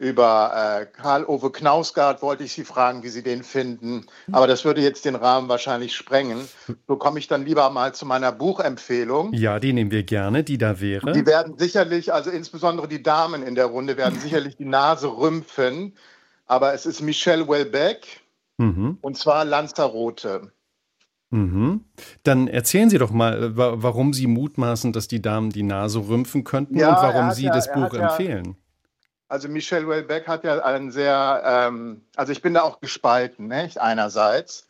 Über äh, Karl-Ove Knausgard wollte ich Sie fragen, wie Sie den finden. Aber das würde jetzt den Rahmen wahrscheinlich sprengen. So komme ich dann lieber mal zu meiner Buchempfehlung. Ja, die nehmen wir gerne, die da wäre. Die werden sicherlich, also insbesondere die Damen in der Runde, werden sicherlich die Nase rümpfen. Aber es ist Michel Houellebecq, mhm. und zwar Lanzarote. Mhm. Dann erzählen Sie doch mal, warum Sie mutmaßen, dass die Damen die Nase rümpfen könnten, ja, und warum Sie ja, das Buch empfehlen. Ja, Also Michel Houellebecq hat ja einen sehr, ähm, also ich bin da auch gespalten, nicht? Einerseits,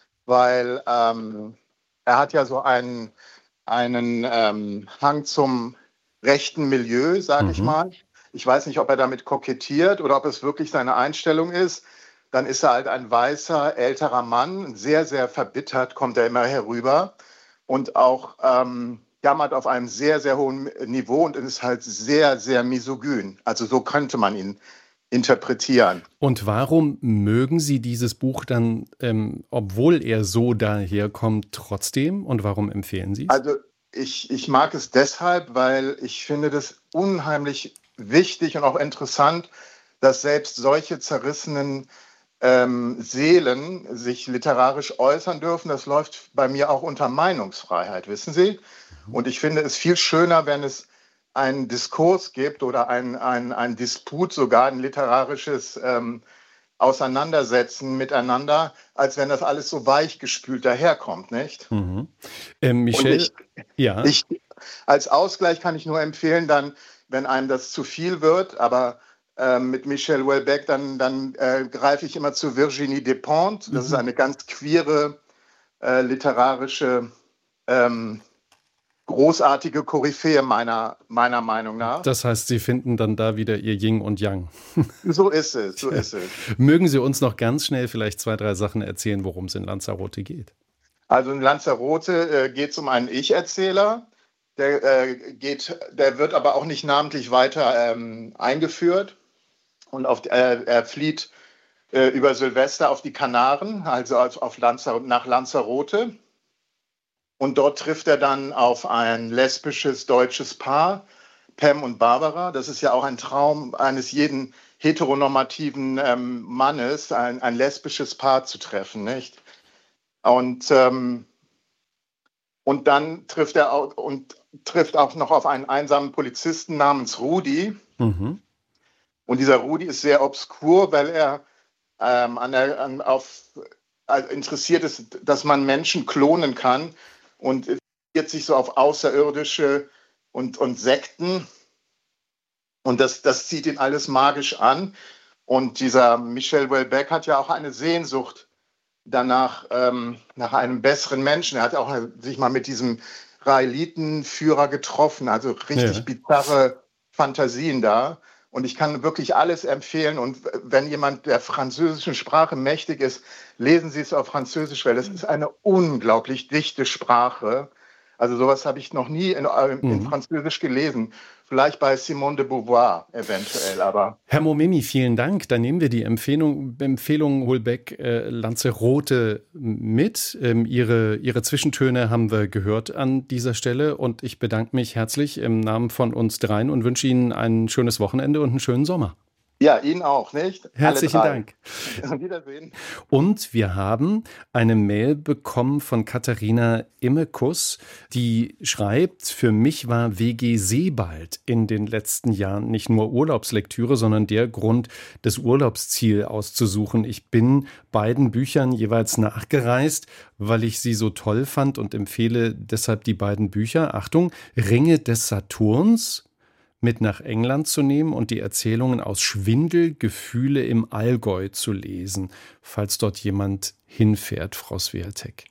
weil ähm, er hat ja so einen, einen ähm, Hang zum rechten Milieu, sage mhm. ich mal. Ich weiß nicht, ob er damit kokettiert oder ob es wirklich seine Einstellung ist. Dann ist er halt ein weißer, älterer Mann, sehr, sehr verbittert kommt er immer herüber, und auch... Ähm, jammert auf einem sehr, sehr hohen Niveau und ist halt sehr, sehr misogyn. Also so könnte man ihn interpretieren. Und warum mögen Sie dieses Buch dann, ähm, obwohl er so daherkommt, trotzdem? Und warum empfehlen Sie es? Also ich, ich mag es deshalb, weil ich finde das unheimlich wichtig und auch interessant, dass selbst solche zerrissenen ähm, Seelen sich literarisch äußern dürfen. Das läuft bei mir auch unter Meinungsfreiheit, wissen Sie? Und ich finde es viel schöner, wenn es einen Diskurs gibt oder ein, ein, ein Disput, sogar ein literarisches ähm, auseinandersetzen miteinander, als wenn das alles so weichgespült daherkommt, nicht? Mhm. Ähm, Michel, ich, ja. Ich, als Ausgleich kann ich nur empfehlen, dann, wenn einem das zu viel wird, aber äh, mit Michel Houellebecq, dann, dann äh, greife ich immer zu Virginie Despentes. Das mhm. ist eine ganz queere äh, literarische ähm, großartige Koryphäe meiner, meiner Meinung nach. Das heißt, Sie finden dann da wieder Ihr Yin und Yang. So ist es, so ist es. Mögen Sie uns noch ganz schnell vielleicht zwei, drei Sachen erzählen, worum es in Lanzarote geht? Also in Lanzarote äh, geht es um einen Ich-Erzähler. Der, äh, geht, der wird aber auch nicht namentlich weiter ähm, eingeführt. Und auf, äh, er flieht äh, über Silvester auf die Kanaren, also auf Lanzar- nach Lanzarote. Und dort trifft er dann auf ein lesbisches deutsches Paar, Pam und Barbara. Das ist ja auch ein Traum eines jeden heteronormativen ähm, Mannes, ein, ein lesbisches Paar zu treffen, nicht? Und, ähm, und dann trifft er auch, und trifft auch noch auf einen einsamen Polizisten namens Rudi. Mhm. Und dieser Rudi ist sehr obskur, weil er ähm, an der, an, auf, also interessiert ist, dass man Menschen klonen kann. Und interessiert sich so auf Außerirdische und, und Sekten. Und das, das zieht ihn alles magisch an. Und dieser Michel Houellebecq hat ja auch eine Sehnsucht danach, ähm, nach einem besseren Menschen. Er hat auch sich mal mit diesem Raelitenführer getroffen. Also richtig ja. bizarre Fantasien da. Und ich kann wirklich alles empfehlen. Und wenn jemand der französischen Sprache mächtig ist, lesen Sie es auf Französisch, weil es ist eine unglaublich dichte Sprache. Also sowas habe ich noch nie in, in mhm. Französisch gelesen. Vielleicht bei Simone de Beauvoir eventuell, aber... Herr Momemi, vielen Dank. Dann nehmen wir die Empfehlung, Empfehlung Houellebecq äh, Lanzarote mit. Ähm, ihre, ihre Zwischentöne haben wir gehört an dieser Stelle. Und ich bedanke mich herzlich im Namen von uns dreien und wünsche Ihnen ein schönes Wochenende und einen schönen Sommer. Ja, Ihnen auch, nicht? Herzlichen Dank. Wiedersehen. Und wir haben eine Mail bekommen von Katharina Immekus, die schreibt, für mich war W G Seebald in den letzten Jahren nicht nur Urlaubslektüre, sondern der Grund, das Urlaubsziel auszusuchen. Ich bin beiden Büchern jeweils nachgereist, weil ich sie so toll fand und empfehle deshalb die beiden Bücher. Achtung, Ringe des Saturns mit nach England zu nehmen und die Erzählungen aus Schwindel, Gefühle im Allgäu zu lesen, falls dort jemand hinfährt, Frau Swiatek.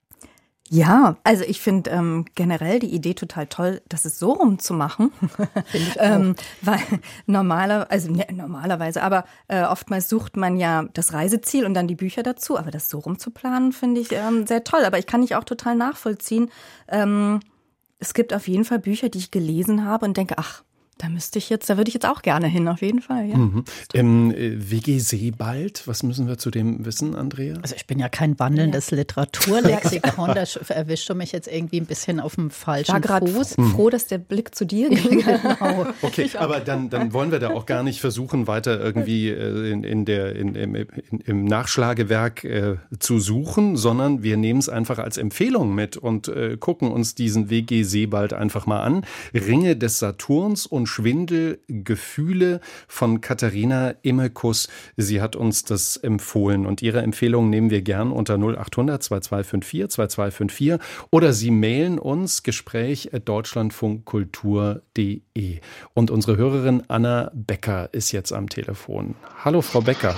Ja, also ich finde ähm, generell die Idee total toll, das ist so rumzumachen, ähm, weil normaler, also ne, normalerweise, aber äh, oftmals sucht man ja das Reiseziel und dann die Bücher dazu, aber das so rumzuplanen finde ich ähm, sehr toll, aber ich kann nicht auch total nachvollziehen. Ähm, es gibt auf jeden Fall Bücher, die ich gelesen habe und denke, ach, da müsste ich jetzt, da würde ich jetzt auch gerne hin, auf jeden Fall. Ja. Mhm. Ähm, W G Seebald, was müssen wir zu dem wissen, Andrea? Also ich bin ja kein wandelndes ja. Literaturlexikon, da erwischst du mich jetzt irgendwie ein bisschen auf dem falschen Fuß. Ich war gerade froh, dass der Blick zu dir ging. Genau. Okay, aber dann, dann wollen wir da auch gar nicht versuchen, weiter irgendwie in, in der, in, im, in, im Nachschlagewerk äh, zu suchen, sondern wir nehmen es einfach als Empfehlung mit und äh, gucken uns diesen W G Seebald einfach mal an. Ringe des Saturns und Schwindel, Gefühle von Katharina Immekus. Sie hat uns das empfohlen und ihre Empfehlung nehmen wir gern unter null acht hundert zwei zwei fünf vier zwei zwei fünf vier oder Sie mailen uns gespräch at deutschlandfunkkultur punkt de. Und unsere Hörerin Anna Becker ist jetzt am Telefon. Hallo, Frau Becker.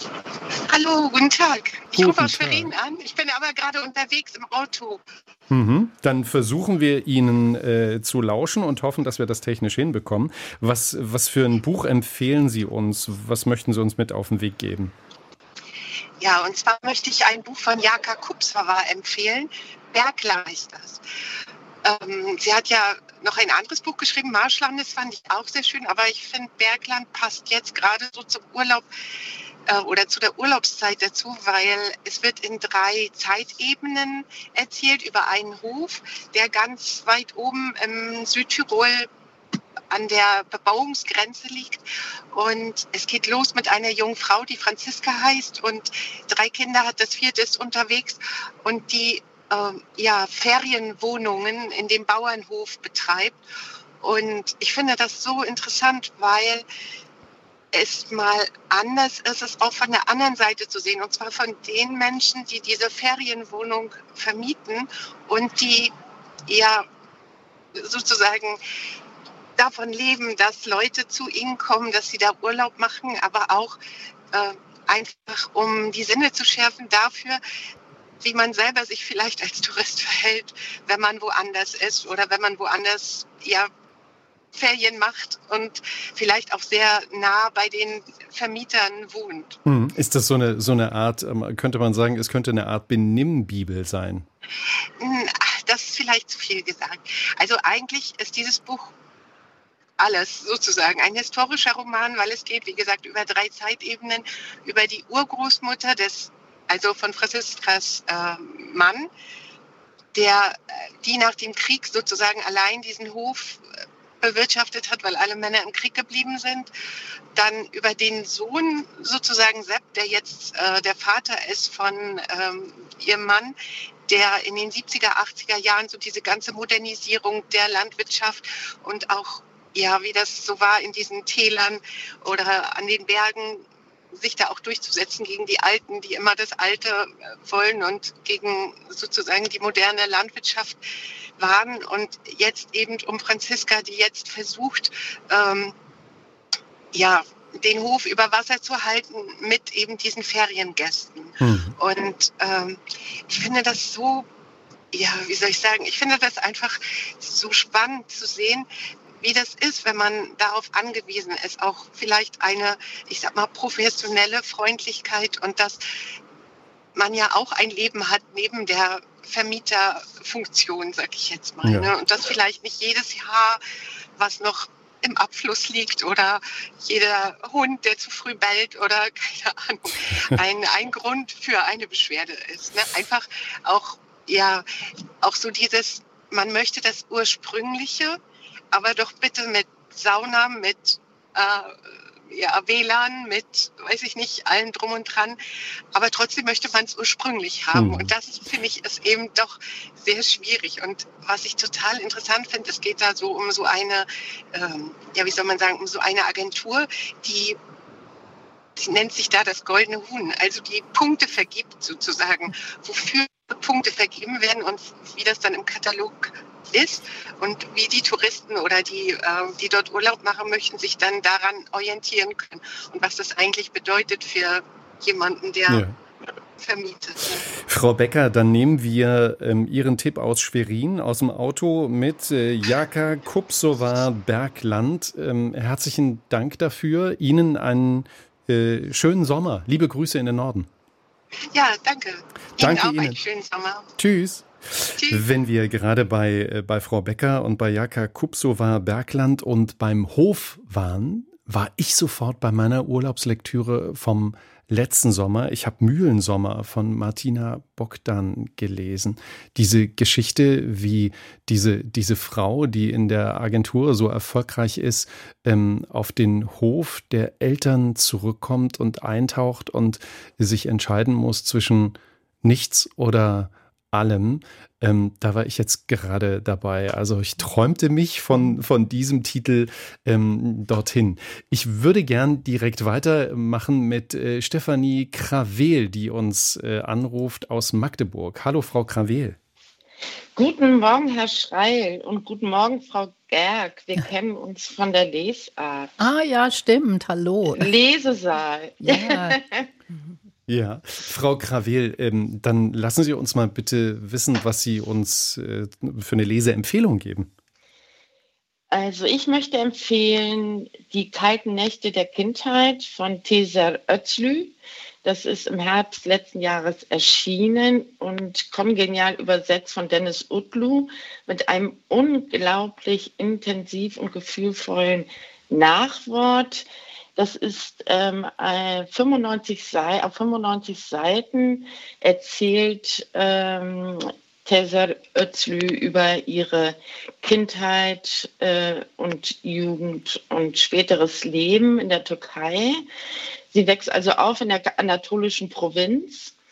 Hallo, guten Tag. Ich guten rufe aus Schwerin an. Ich bin aber gerade unterwegs im Auto. Mhm. Dann versuchen wir Ihnen äh, zu lauschen und hoffen, dass wir das technisch hinbekommen. Was, was für ein Buch empfehlen Sie uns? Was möchten Sie uns mit auf den Weg geben? Ja, und zwar möchte ich ein Buch von Jaka Kupsova empfehlen. Bergler heißt das. Ähm, sie hat ja noch ein anderes Buch geschrieben, Marschland, das fand ich auch sehr schön. Aber ich finde, Bergland passt jetzt gerade so zum Urlaub oder zu der Urlaubszeit dazu, weil es wird in drei Zeitebenen erzählt über einen Hof, der ganz weit oben im Südtirol an der Bebauungsgrenze liegt. Und es geht los mit einer jungen Frau, die Franziska heißt und drei Kinder hat, das vierte ist unterwegs und die äh, ja, Ferienwohnungen in dem Bauernhof betreibt. Und ich finde das so interessant, weil es mal anders ist, es auch von der anderen Seite zu sehen. Und zwar von den Menschen, die diese Ferienwohnung vermieten und die ja sozusagen davon leben, dass Leute zu ihnen kommen, dass sie da Urlaub machen, aber auch äh, einfach, um die Sinne zu schärfen dafür, wie man selber sich vielleicht als Tourist verhält, wenn man woanders ist oder wenn man woanders ja Ferien macht und vielleicht auch sehr nah bei den Vermietern wohnt. Hm. Ist das so eine, so eine Art, könnte man sagen, es könnte eine Art Benimmbibel sein? Das ist vielleicht zu viel gesagt. Also eigentlich ist dieses Buch alles sozusagen ein historischer Roman, weil es geht, wie gesagt, über drei Zeitebenen, über die Urgroßmutter des, also von Franziskas äh, Mann, der, die nach dem Krieg sozusagen allein diesen Hof bewirtschaftet hat, weil alle Männer im Krieg geblieben sind. Dann über den Sohn sozusagen Sepp, der jetzt äh, der Vater ist von ähm, ihrem Mann, der in den siebziger, achtziger Jahren so diese ganze Modernisierung der Landwirtschaft und auch, ja, wie das so war in diesen Tälern oder an den Bergen, sich da auch durchzusetzen gegen die Alten, die immer das Alte wollen und gegen sozusagen die moderne Landwirtschaft waren. Und jetzt eben um Franziska, die jetzt versucht, ähm, ja, den Hof über Wasser zu halten mit eben diesen Feriengästen. Mhm. Und ähm, ich finde das so, ja, wie soll ich sagen, ich finde das einfach so spannend zu sehen, wie das ist, wenn man darauf angewiesen ist, auch vielleicht eine, ich sag mal, professionelle Freundlichkeit und dass man ja auch ein Leben hat neben der Vermieterfunktion, sag ich jetzt mal. Ja. Ne? Und dass vielleicht nicht jedes Haar, was noch im Abfluss liegt oder jeder Hund, der zu früh bellt oder keine Ahnung, ein, ein Grund für eine Beschwerde ist. Ne? Einfach auch, ja, auch so dieses, man möchte das Ursprüngliche, aber doch bitte mit Sauna, mit äh, ja, W L A N, mit, weiß ich nicht, allem drum und dran. Aber trotzdem möchte man es ursprünglich haben. Mhm. Und das, finde ich, ist eben doch sehr schwierig. Und was ich total interessant finde, es geht da so um so eine, ähm, ja, wie soll man sagen, um so eine Agentur, die die nennt sich da das Goldene Huhn, also die Punkte vergibt sozusagen, wofür Punkte vergeben werden und wie das dann im Katalog ist und wie die Touristen oder die, äh, die dort Urlaub machen möchten, sich dann daran orientieren können und was das eigentlich bedeutet für jemanden, der ja. vermietet. Frau Becker, dann nehmen wir ähm, Ihren Tipp aus Schwerin, aus dem Auto mit äh, Jaka Kupsova Bergland. Ähm, herzlichen Dank dafür. Ihnen einen äh, schönen Sommer. Liebe Grüße in den Norden. Ja, danke. Ihnen danke auch Ihnen. Einen schönen Sommer. Tschüss. Tschüss. Wenn wir gerade bei, bei Frau Becker und bei Jaka Kupsova Bergland und beim Hof waren, war ich sofort bei meiner Urlaubslektüre vom letzten Sommer. Ich habe Mühlensommer von Martina Bogdan gelesen. Diese Geschichte, wie diese, diese Frau, die in der Agentur so erfolgreich ist, ähm, auf den Hof der Eltern zurückkommt und eintaucht und sich entscheiden muss zwischen nichts oder allem. Ähm, da war ich jetzt gerade dabei. Also ich träumte mich von, von diesem Titel ähm, dorthin. Ich würde gern direkt weitermachen mit äh, Stefanie Krawel, die uns äh, anruft aus Magdeburg. Hallo, Frau Krawel. Guten Morgen, Herr Schreil, und guten Morgen, Frau Gerg. Wir kennen uns von der Lesart. Ah ja, stimmt. Hallo. Lesesaal. Ja. Ja, Frau Krawel, ähm, dann lassen Sie uns mal bitte wissen, was Sie uns äh, für eine Leseempfehlung geben. Also ich möchte empfehlen Die kalten Nächte der Kindheit von Tezer Özlü. Das ist im Herbst letzten Jahres erschienen und kongenial übersetzt von Dennis Utlu mit einem unglaublich intensiv und gefühlvollen Nachwort. Das ist ähm, fünfundneunzig Seiten, auf fünfundneunzig Seiten erzählt ähm, Tezer Özlü über ihre Kindheit äh, und Jugend und späteres Leben in der Türkei. Sie wächst also auf in der anatolischen Provinz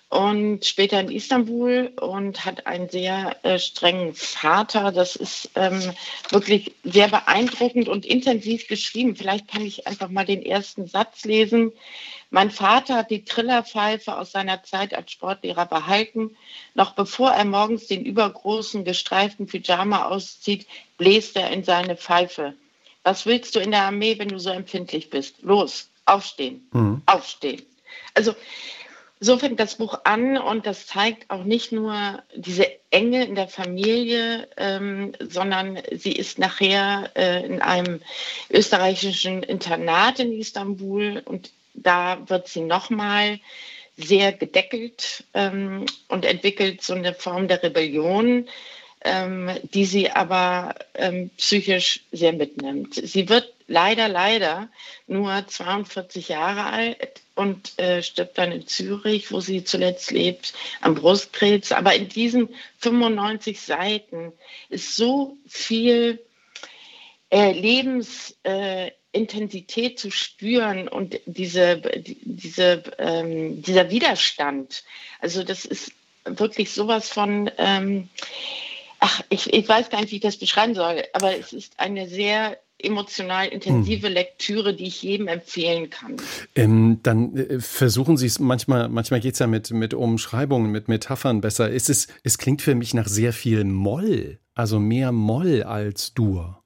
und später in Istanbul und hat einen sehr äh, strengen Vater. Das ist ähm, wirklich sehr beeindruckend und intensiv geschrieben. Vielleicht kann ich einfach mal den ersten Satz lesen. Mein Vater hat die Trillerpfeife aus seiner Zeit als Sportlehrer behalten. Noch bevor er morgens den übergroßen, gestreiften Pyjama auszieht, bläst er in seine Pfeife. Was willst du in der Armee, wenn du so empfindlich bist? Los, aufstehen, mhm. aufstehen. Also so fängt das Buch an und das zeigt auch nicht nur diese Enge in der Familie, ähm, sondern sie ist nachher äh, in einem österreichischen Internat in Istanbul und da wird sie nochmal sehr gedeckelt ähm, und entwickelt so eine Form der Rebellion, ähm, die sie aber ähm, psychisch sehr mitnimmt. Sie wird leider, leider nur zweiundvierzig Jahre alt und äh, stirbt dann in Zürich, wo sie zuletzt lebt, am Brustkrebs. Aber in diesen fünfundneunzig Seiten ist so viel äh, Lebensintensität äh, zu spüren und diese, diese, ähm, dieser Widerstand. Also das ist wirklich sowas von... Ähm, ach, ich, ich weiß gar nicht, wie ich das beschreiben soll, aber es ist eine sehr emotional intensive hm. Lektüre, die ich jedem empfehlen kann. Ähm, dann äh, versuchen Sie es, manchmal, manchmal geht es ja mit, mit Umschreibungen, mit Metaphern besser. Es, ist, es klingt für mich nach sehr viel Moll, also mehr Moll als Dur.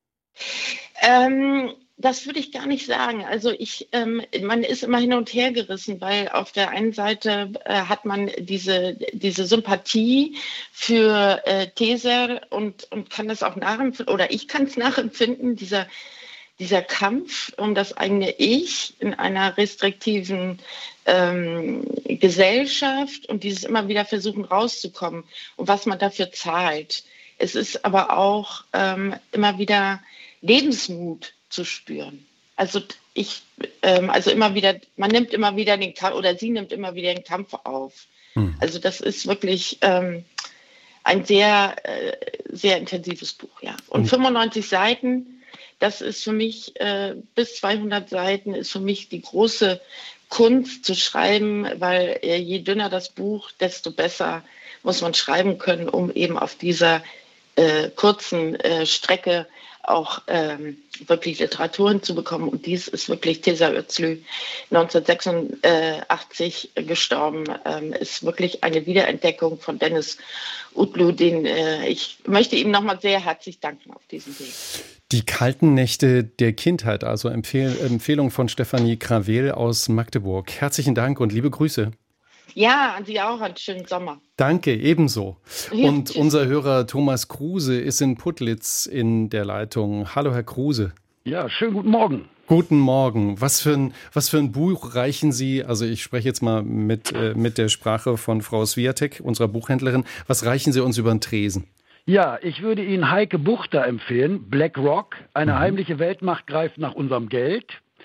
Ähm, das würde ich gar nicht sagen. Also ich, ähm, man ist immer hin und her gerissen, weil auf der einen Seite äh, hat man diese, diese Sympathie für äh, Teser und, und kann das auch nachempfinden, oder ich kann es nachempfinden, dieser, dieser Kampf um das eigene Ich in einer restriktiven ähm, Gesellschaft und dieses immer wieder versuchen rauszukommen und was man dafür zahlt. Es ist aber auch ähm, immer wieder Lebensmut zu spüren. Also ich, ähm, also immer wieder, man nimmt immer wieder den Kampf oder sie nimmt immer wieder den Kampf auf. Hm. Also das ist wirklich ähm, ein sehr, äh, sehr intensives Buch, ja. Und hm. fünfundneunzig Seiten, das ist für mich, äh, bis zweihundert Seiten ist für mich die große Kunst zu schreiben, weil äh, je dünner das Buch, desto besser muss man schreiben können, um eben auf dieser äh, kurzen äh, Strecke auch ähm, wirklich Literatur hinzubekommen. Und dies ist wirklich Tezer Özlü, neunzehnhundertsechsundachtzig gestorben, ähm, ist wirklich eine Wiederentdeckung von Deniz Utlu, den äh, ich möchte ihm nochmal sehr herzlich danken auf diesem Weg. Die kalten Nächte der Kindheit, also Empfehl- Empfehlung von Stefanie Krawel aus Magdeburg. Herzlichen Dank und liebe Grüße. Ja, an Sie auch, einen schönen Sommer. Danke, ebenso. Ja, und tschüss. Unser Hörer Thomas Kruse ist in Putlitz in der Leitung. Hallo, Herr Kruse. Ja, schönen guten Morgen. Guten Morgen. Was für ein, was für ein Buch reichen Sie, also ich spreche jetzt mal mit, äh, mit der Sprache von Frau Swiatek, unserer Buchhändlerin, was reichen Sie uns über den Tresen? Ja, ich würde Ihnen Heike Buchter empfehlen, Black Rock, eine mhm. heimliche Weltmacht greift nach unserem Geld.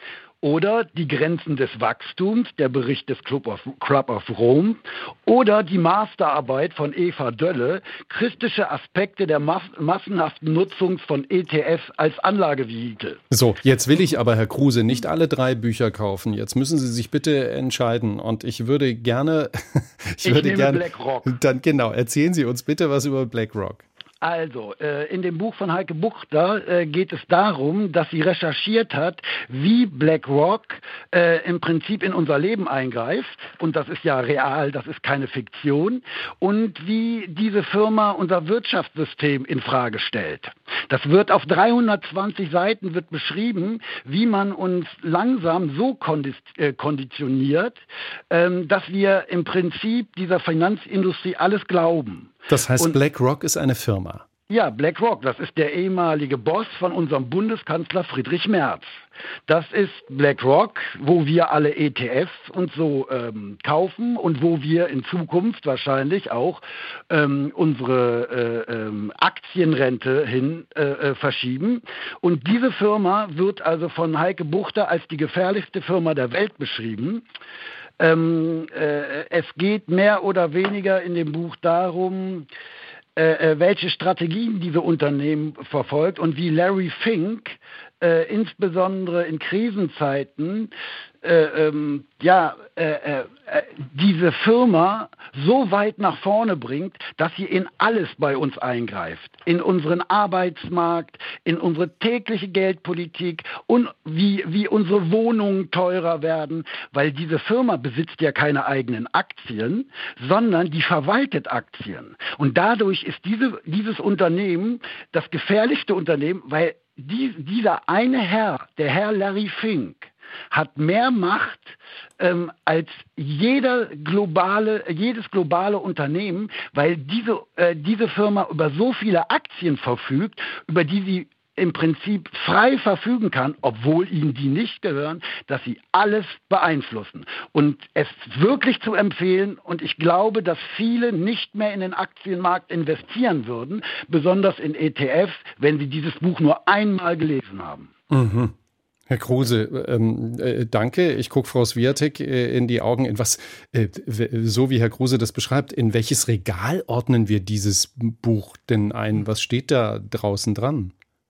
Oder Die Grenzen des Wachstums, der Bericht des Club of, Club of Rome. Oder die Masterarbeit von Eva Dölle, kritische Aspekte der Mas- massenhaften Nutzung von E T Fs als Anlagevehikel. So, jetzt will ich aber, Herr Kruse, nicht alle drei Bücher kaufen. Jetzt müssen Sie sich bitte entscheiden. Und ich würde gerne... ich, ich würde nehme gerne, Black Rock. Dann genau, erzählen Sie uns bitte was über Black Rock. Also, äh, in dem Buch von Heike Buchter äh, geht es darum, dass sie recherchiert hat, wie BlackRock äh, im Prinzip in unser Leben eingreift. Und das ist ja real, das ist keine Fiktion. Und wie diese Firma unser Wirtschaftssystem in Frage stellt. Das wird auf dreihundertzwanzig Seiten wird beschrieben, wie man uns langsam so kondi- äh, konditioniert, ähm, dass wir im Prinzip dieser Finanzindustrie alles glauben. Das heißt, Und BlackRock ist eine Firma. Ja, BlackRock, das ist der ehemalige Boss von unserem Bundeskanzler Friedrich Merz. Das ist BlackRock, wo wir alle E T Fs und so ähm, kaufen und wo wir in Zukunft wahrscheinlich auch ähm, unsere äh, ähm, Aktienrente hin äh, äh, verschieben. Und diese Firma wird also von Heike Buchter als die gefährlichste Firma der Welt beschrieben. Ähm, äh, es geht mehr oder weniger in dem Buch darum, äh, welche Strategien diese Unternehmen verfolgt und wie Larry Fink äh, insbesondere in Krisenzeiten, Äh, ähm, ja, äh, äh, diese Firma so weit nach vorne bringt, dass sie in alles bei uns eingreift. In unseren Arbeitsmarkt, in unsere tägliche Geldpolitik und wie, wie unsere Wohnungen teurer werden, weil diese Firma besitzt ja keine eigenen Aktien, sondern die verwaltet Aktien. Und dadurch ist diese, dieses Unternehmen das gefährlichste Unternehmen, weil die, dieser eine Herr, der Herr Larry Fink, hat mehr Macht ähm, als jeder globale, jedes globale Unternehmen, weil diese, äh, diese Firma über so viele Aktien verfügt, über die sie im Prinzip frei verfügen kann, obwohl ihnen die nicht gehören, dass sie alles beeinflussen. Und es ist wirklich zu empfehlen, und ich glaube, dass viele nicht mehr in den Aktienmarkt investieren würden, besonders in E T Fs, wenn sie dieses Buch nur einmal gelesen haben. Mhm. Herr Kruse, ähm, äh, danke. Ich gucke Frau Swiatek äh, in die Augen. In was, äh, so wie Herr Kruse das beschreibt, in welches Regal ordnen wir dieses Buch denn ein? Was steht da draußen dran?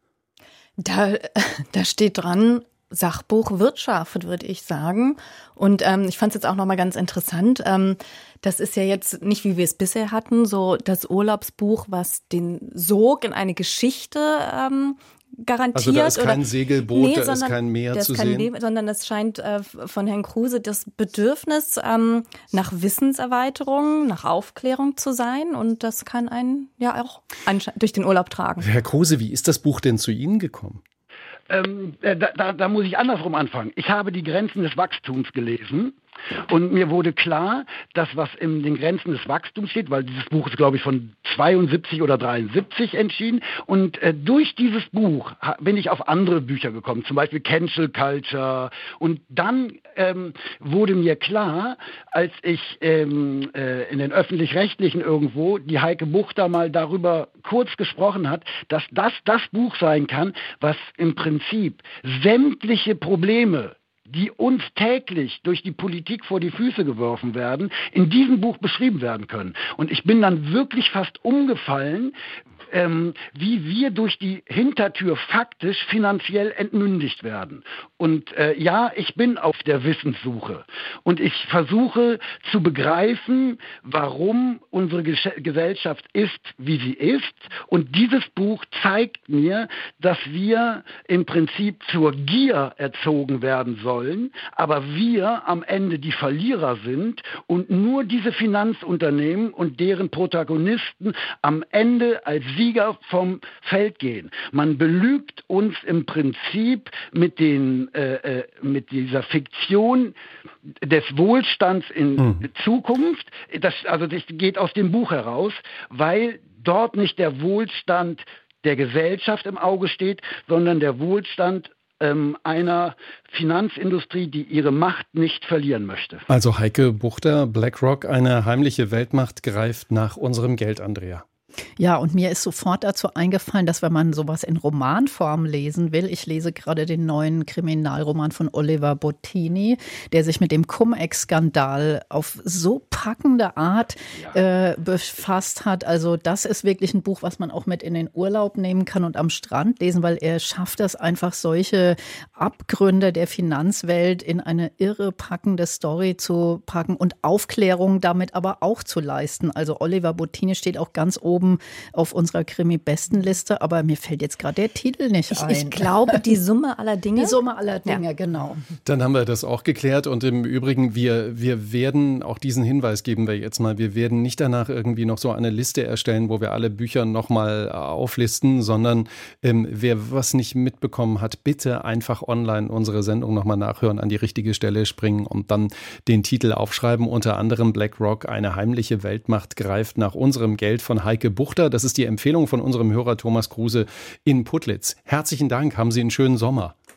Da, da steht dran Sachbuch Wirtschaft, würde ich sagen. Und ähm, ich fand es jetzt auch nochmal ganz interessant. Ähm, das ist ja jetzt nicht, wie wir es bisher hatten, so das Urlaubsbuch, was den Sog in eine Geschichte ähm, garantiert. Also da ist kein oder, Segelboot, nee, da sondern, ist kein Meer zu kein sehen? Leben, sondern es scheint äh, von Herrn Kruse das Bedürfnis ähm, nach Wissenserweiterung, nach Aufklärung zu sein. Und das kann einen ja auch durch den Urlaub tragen. Herr Kruse, wie ist das Buch denn zu Ihnen gekommen? Ähm, da, da, da muss ich andersrum anfangen. Ich habe die Grenzen des Wachstums gelesen. Und mir wurde klar, dass was in den Grenzen des Wachstums steht, weil dieses Buch ist, glaube ich, von zweiundsiebzig oder dreiundsiebzig entschieden. Und äh, durch dieses Buch bin ich auf andere Bücher gekommen, zum Beispiel Cancel Culture. Und dann ähm, wurde mir klar, als ich ähm, äh, in den Öffentlich-Rechtlichen irgendwo die Heike Buchter mal darüber kurz gesprochen hat, dass das das Buch sein kann, was im Prinzip sämtliche Probleme, die uns täglich durch die Politik vor die Füße geworfen werden, in diesem Buch beschrieben werden können. Und ich bin dann wirklich fast umgefallen, ähm, wie wir durch die Hintertür faktisch finanziell entmündigt werden. Und äh, ja, ich bin auf der Wissenssuche. Und ich versuche zu begreifen, warum unsere Gesch- Gesellschaft ist, wie sie ist. Und dieses Buch zeigt mir, dass wir im Prinzip zur Gier erzogen werden sollen, aber wir am Ende die Verlierer sind und nur diese Finanzunternehmen und deren Protagonisten am Ende als Sieger vom Feld gehen. Man belügt uns im Prinzip mit den äh, mit dieser Fiktion des Wohlstands in mhm. Zukunft. Das, also das geht aus dem Buch heraus, weil dort nicht der Wohlstand der Gesellschaft im Auge steht, sondern der Wohlstand ähm, einer Finanzindustrie, die ihre Macht nicht verlieren möchte. Also Heike Buchter, BlackRock, eine heimliche Weltmacht greift nach unserem Geld, Andrea. Ja, und mir ist sofort dazu eingefallen, dass wenn man sowas in Romanform lesen will, ich lese gerade den neuen Kriminalroman von Oliver Bottini, der sich mit dem Cum-Ex-Skandal auf so packende Art ja. äh, befasst hat. Also das ist wirklich ein Buch, was man auch mit in den Urlaub nehmen kann und am Strand lesen, weil er schafft das einfach, solche Abgründe der Finanzwelt in eine irre packende Story zu packen und Aufklärung damit aber auch zu leisten. Also Oliver Bottini steht auch ganz oben auf unserer Krimi-Bestenliste, aber mir fällt jetzt gerade der Titel nicht ich, ein. Ich glaube, die Summe aller Dinge. Die Summe aller Dinge, ja. genau. Dann haben wir das auch geklärt und im Übrigen, wir, wir werden, auch diesen Hinweis geben wir jetzt mal, wir werden nicht danach irgendwie noch so eine Liste erstellen, wo wir alle Bücher nochmal auflisten, sondern ähm, wer was nicht mitbekommen hat, bitte einfach online unsere Sendung nochmal nachhören, an die richtige Stelle springen und dann den Titel aufschreiben, unter anderem BlackRock, eine heimliche Weltmacht greift nach unserem Geld von Heike Buchter. Das ist die Empfehlung von unserem Hörer Thomas Kruse in Putlitz. Herzlichen Dank, haben Sie einen schönen Sommer.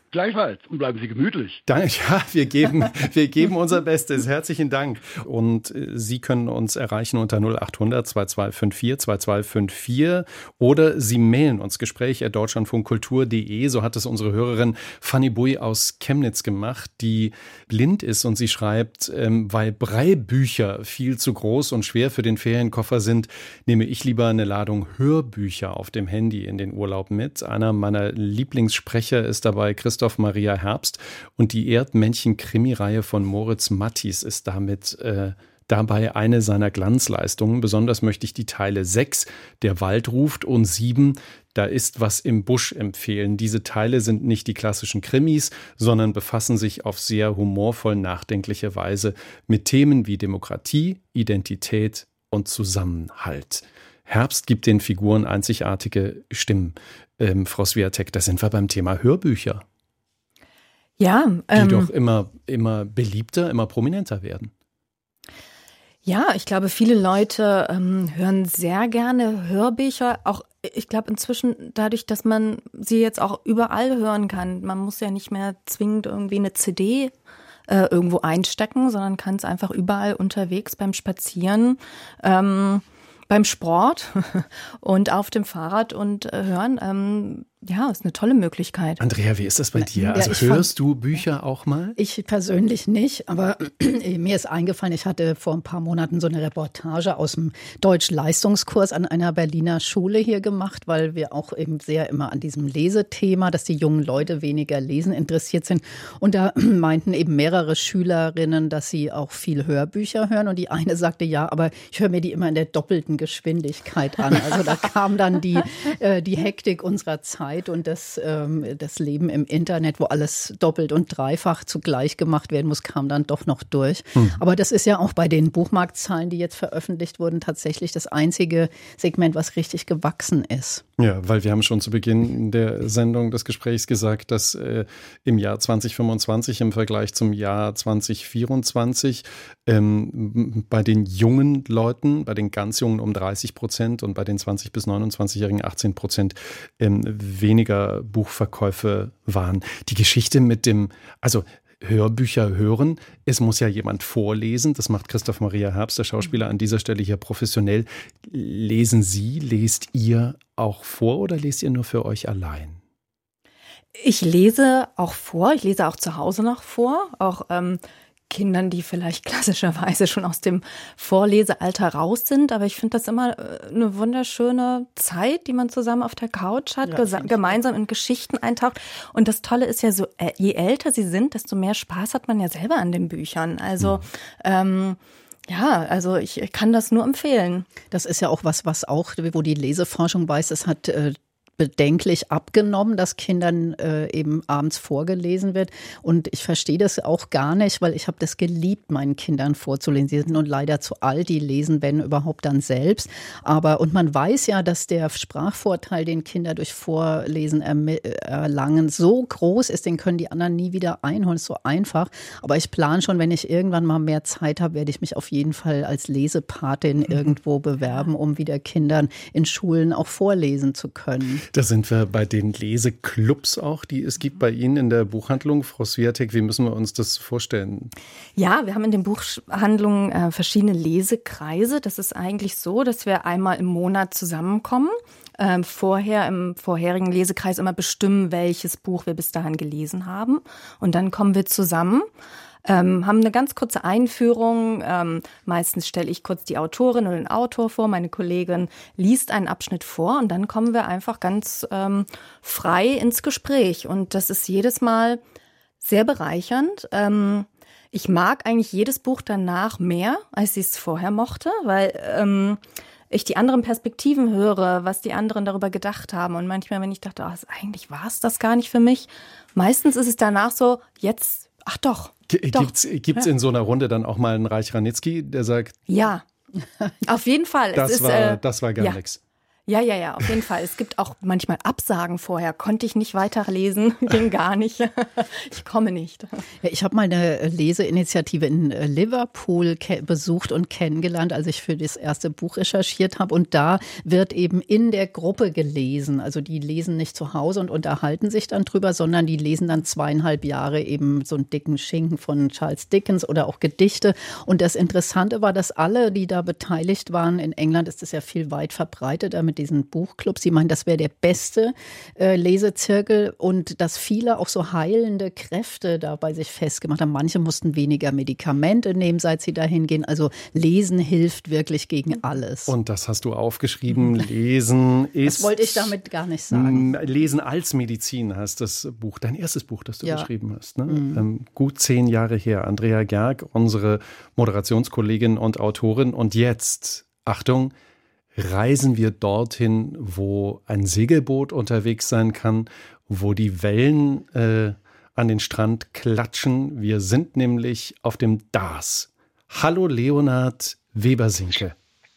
Gleichfalls und bleiben Sie gemütlich. Danke, ja, wir geben, wir geben unser Bestes. Herzlichen Dank. Und Sie können uns erreichen unter null acht hundert zwei zwei fünf vier zwei zwei fünf vier oder Sie mailen uns gespräch at deutschlandfunkkultur punkt de. So hat es unsere Hörerin Fanny Bui aus Chemnitz gemacht, die blind ist und sie schreibt, ähm, weil Braillebücher viel zu groß und schwer für den Ferienkoffer sind, nehme ich lieber eine Ladung Hörbücher auf dem Handy in den Urlaub mit. Einer meiner Lieblingssprecher ist dabei Christoph Maria Herbst und die Erdmännchen-Krimireihe von Moritz Mattis ist damit äh, dabei eine seiner Glanzleistungen. Besonders möchte ich die Teile sechs, Der Wald ruft, und sieben, Da ist was im Busch, empfehlen. Diese Teile sind nicht die klassischen Krimis, sondern befassen sich auf sehr humorvoll nachdenkliche Weise mit Themen wie Demokratie, Identität und Zusammenhalt. Herbst gibt den Figuren einzigartige Stimmen. Ähm, Frau Swiatek, da sind wir beim Thema Hörbücher. Ja, ähm, die doch immer, immer beliebter, immer prominenter werden. Ja, ich glaube, viele Leute ähm, hören sehr gerne Hörbücher. Auch, ich glaube, inzwischen dadurch, dass man sie jetzt auch überall hören kann. Man muss ja nicht mehr zwingend irgendwie eine C D äh, irgendwo einstecken, sondern kann es einfach überall unterwegs beim Spazieren, ähm, beim Sport und auf dem Fahrrad und äh, hören. Ähm, Ja, ist eine tolle Möglichkeit. Andrea, wie ist das bei dir? Ja, Also hörst fand, du Bücher auch mal? Ich persönlich nicht, aber mir ist eingefallen, ich hatte vor ein paar Monaten so eine Reportage aus dem Deutsch-Leistungskurs an einer Berliner Schule hier gemacht, weil wir auch eben sehr immer an diesem Lesethema, dass die jungen Leute weniger lesen, interessiert sind. Und da meinten eben mehrere Schülerinnen, dass sie auch viel Hörbücher hören. Und die eine sagte, ja, aber ich höre mir die immer in der doppelten Geschwindigkeit an. Also da kam dann die, äh, die Hektik unserer Zeit und das, ähm, das Leben im Internet, wo alles doppelt und dreifach zugleich gemacht werden muss, kam dann doch noch durch. Hm. Aber das ist ja auch bei den Buchmarktzahlen, die jetzt veröffentlicht wurden, tatsächlich das einzige Segment, was richtig gewachsen ist. Ja, weil wir haben schon zu Beginn der Sendung des Gesprächs gesagt, dass äh, im Jahr zwanzig fünfundzwanzig im Vergleich zum Jahr zwanzig vierundzwanzig ähm, bei den jungen Leuten, bei den ganz Jungen um dreißig Prozent und bei den zwanzig- bis neunundzwanzigjährigen achtzehn Prozent ähm, weniger Buchverkäufe waren. Die Geschichte mit dem, also Hörbücher hören, es muss ja jemand vorlesen, das macht Christoph Maria Herbst, der Schauspieler, an dieser Stelle hier professionell. Lesen Sie, lest ihr auch vor oder lest ihr nur für euch allein? Ich lese auch vor, ich lese auch zu Hause noch vor, auch ähm, Kindern, die vielleicht klassischerweise schon aus dem Vorlesealter raus sind. Aber ich finde das immer eine wunderschöne Zeit, die man zusammen auf der Couch hat, ja, gesa- gemeinsam in Geschichten eintaucht. Und das Tolle ist ja so, je älter sie sind, desto mehr Spaß hat man ja selber an den Büchern. Also mhm. ähm, ja, also ich, ich kann das nur empfehlen. Das ist ja auch was, was auch, wo die Leseforschung weiß, es hat äh, bedenklich abgenommen, dass Kindern äh, eben abends vorgelesen wird. Und ich verstehe das auch gar nicht, weil ich habe das geliebt, meinen Kindern vorzulesen. Sie sind nun leider zu alt, die lesen, wenn überhaupt, dann selbst. Aber und man weiß ja, dass der Sprachvorteil, den Kinder durch Vorlesen erm- erlangen, so groß ist, den können die anderen nie wieder einholen. Ist so einfach. Aber ich plane schon, wenn ich irgendwann mal mehr Zeit habe, werde ich mich auf jeden Fall als Lesepatin irgendwo bewerben, um wieder Kindern in Schulen auch vorlesen zu können. Da sind wir bei den Leseclubs auch, die es gibt bei Ihnen in der Buchhandlung. Frau Swiatek, wie müssen wir uns das vorstellen? Ja, wir haben in den Buchhandlungen äh, verschiedene Lesekreise. Das ist eigentlich so, dass wir einmal im Monat zusammenkommen. Ähm, vorher im vorherigen Lesekreis immer bestimmen, welches Buch wir bis dahin gelesen haben. Und dann kommen wir zusammen. Ähm, haben eine ganz kurze Einführung. Ähm, meistens stelle ich kurz die Autorin oder den Autor vor. Meine Kollegin liest einen Abschnitt vor und dann kommen wir einfach ganz ähm, frei ins Gespräch. Und das ist jedes Mal sehr bereichernd. Ähm, ich mag eigentlich jedes Buch danach mehr, als ich es vorher mochte, weil ähm, ich die anderen Perspektiven höre, was die anderen darüber gedacht haben. Und manchmal, wenn ich dachte, oh, eigentlich war es das gar nicht für mich, meistens ist es danach so, jetzt, ach doch. Gibt's, gibt's in so einer Runde dann auch mal einen Reich Ranitzky, der sagt, ja, auf jeden Fall. Das, es ist, war, äh, das war gar ja. nichts. Ja, ja, ja, auf jeden Fall. Es gibt auch manchmal Absagen vorher. Konnte ich nicht weiterlesen, ging gar nicht. Ich komme nicht. Ja, ich habe mal eine Leseinitiative in Liverpool ke- besucht und kennengelernt, als ich für das erste Buch recherchiert habe. Und da wird eben in der Gruppe gelesen. Also die lesen nicht zu Hause und unterhalten sich dann drüber, sondern die lesen dann zweieinhalb Jahre eben so einen dicken Schinken von Charles Dickens oder auch Gedichte. Und das Interessante war, dass alle, die da beteiligt waren, in England ist es ja viel weit verbreitet, damit diesen Buchclubs. Sie meinen, das wäre der beste äh, Lesezirkel und dass viele auch so heilende Kräfte da bei sich festgemacht haben. Manche mussten weniger Medikamente nehmen, seit sie dahin gehen. Also Lesen hilft wirklich gegen alles. Und das hast du aufgeschrieben. Lesen ist... Das wollte ich damit gar nicht sagen. Lesen als Medizin heißt das Buch, dein erstes Buch, das du ja. geschrieben hast. Ne? Mhm. Ähm, gut zehn Jahre her. Andrea Gerg, unsere Moderationskollegin und Autorin. Und jetzt, Achtung, reisen wir dorthin, wo ein Segelboot unterwegs sein kann, wo die Wellen äh, an den Strand klatschen. Wir sind nämlich auf dem Darß. Hallo Leonhard Webersinke.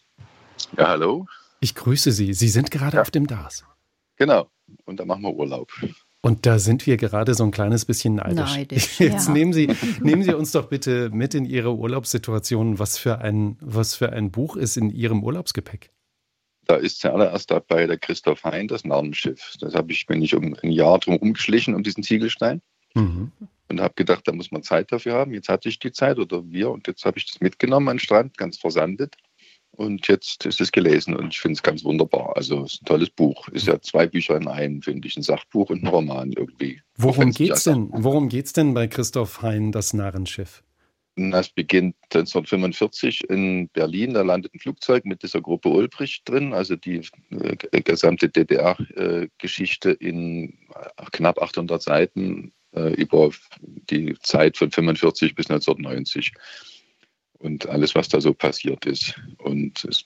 Ja, hallo. Ich grüße Sie. Sie sind gerade ja. auf dem Darß. Genau. Und da machen wir Urlaub. Und da sind wir gerade so ein kleines bisschen neidisch. Neidisch, Jetzt ja. nehmen Sie, nehmen Sie uns doch bitte mit in Ihre Urlaubssituation. Was für ein, was für ein Buch ist in Ihrem Urlaubsgepäck? Da ist zuallererst dabei der Christoph Hein, das Narrenschiff. Das habe ich, bin ich um ein Jahr drum rumgeschlichen, um diesen Ziegelstein. Mhm. Und habe gedacht, da muss man Zeit dafür haben. Jetzt hatte ich die Zeit oder wir und jetzt habe ich das mitgenommen an den Strand, ganz versandet. Und jetzt ist es gelesen und ich finde es ganz wunderbar. Also es ist ein tolles Buch. Ist ja zwei Bücher in einem, finde ich. Ein Sachbuch und ein Roman irgendwie. Worum geht's denn? Worum geht's denn bei Christoph Hein, das Narrenschiff? Das beginnt neunzehnhundertfünfundvierzig in Berlin. Da landet ein Flugzeug mit dieser Gruppe Ulbricht drin, also die äh, gesamte D D R-Geschichte äh, in knapp achthundert Seiten äh, über die Zeit von fünfundvierzig bis neunzehnhundertneunzig und alles, was da so passiert ist. Und es,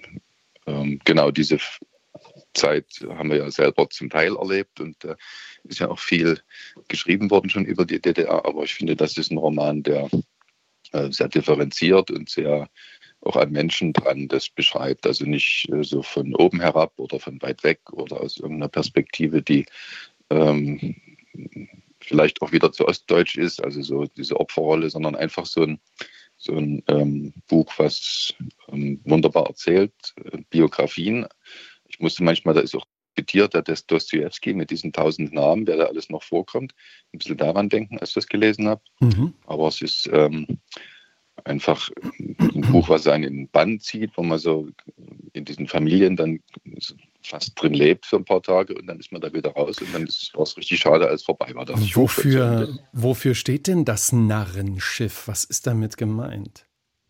ähm, genau diese Zeit haben wir ja selber zum Teil erlebt und da äh, ist ja auch viel geschrieben worden schon über die D D R, aber ich finde, das ist ein Roman, der sehr differenziert und sehr auch an Menschen dran das beschreibt. Also nicht so von oben herab oder von weit weg oder aus irgendeiner Perspektive, die ähm, vielleicht auch wieder zu ostdeutsch ist, also so diese Opferrolle, sondern einfach so ein, so ein ähm, Buch, was ähm, wunderbar erzählt, äh, Biografien. Ich musste manchmal, da ist auch zitiert, der Dostojewski mit diesen tausend Namen, wer da alles noch vorkommt, ein bisschen daran denken, als ich das gelesen habe. Mhm. Aber es ist ähm, einfach ein Buch, was einen in den Bann zieht, wo man so in diesen Familien dann fast drin lebt für ein paar Tage und dann ist man da wieder raus und dann ist es richtig schade, als vorbei war. Das wofür, wofür steht denn das Narrenschiff? Was ist damit gemeint?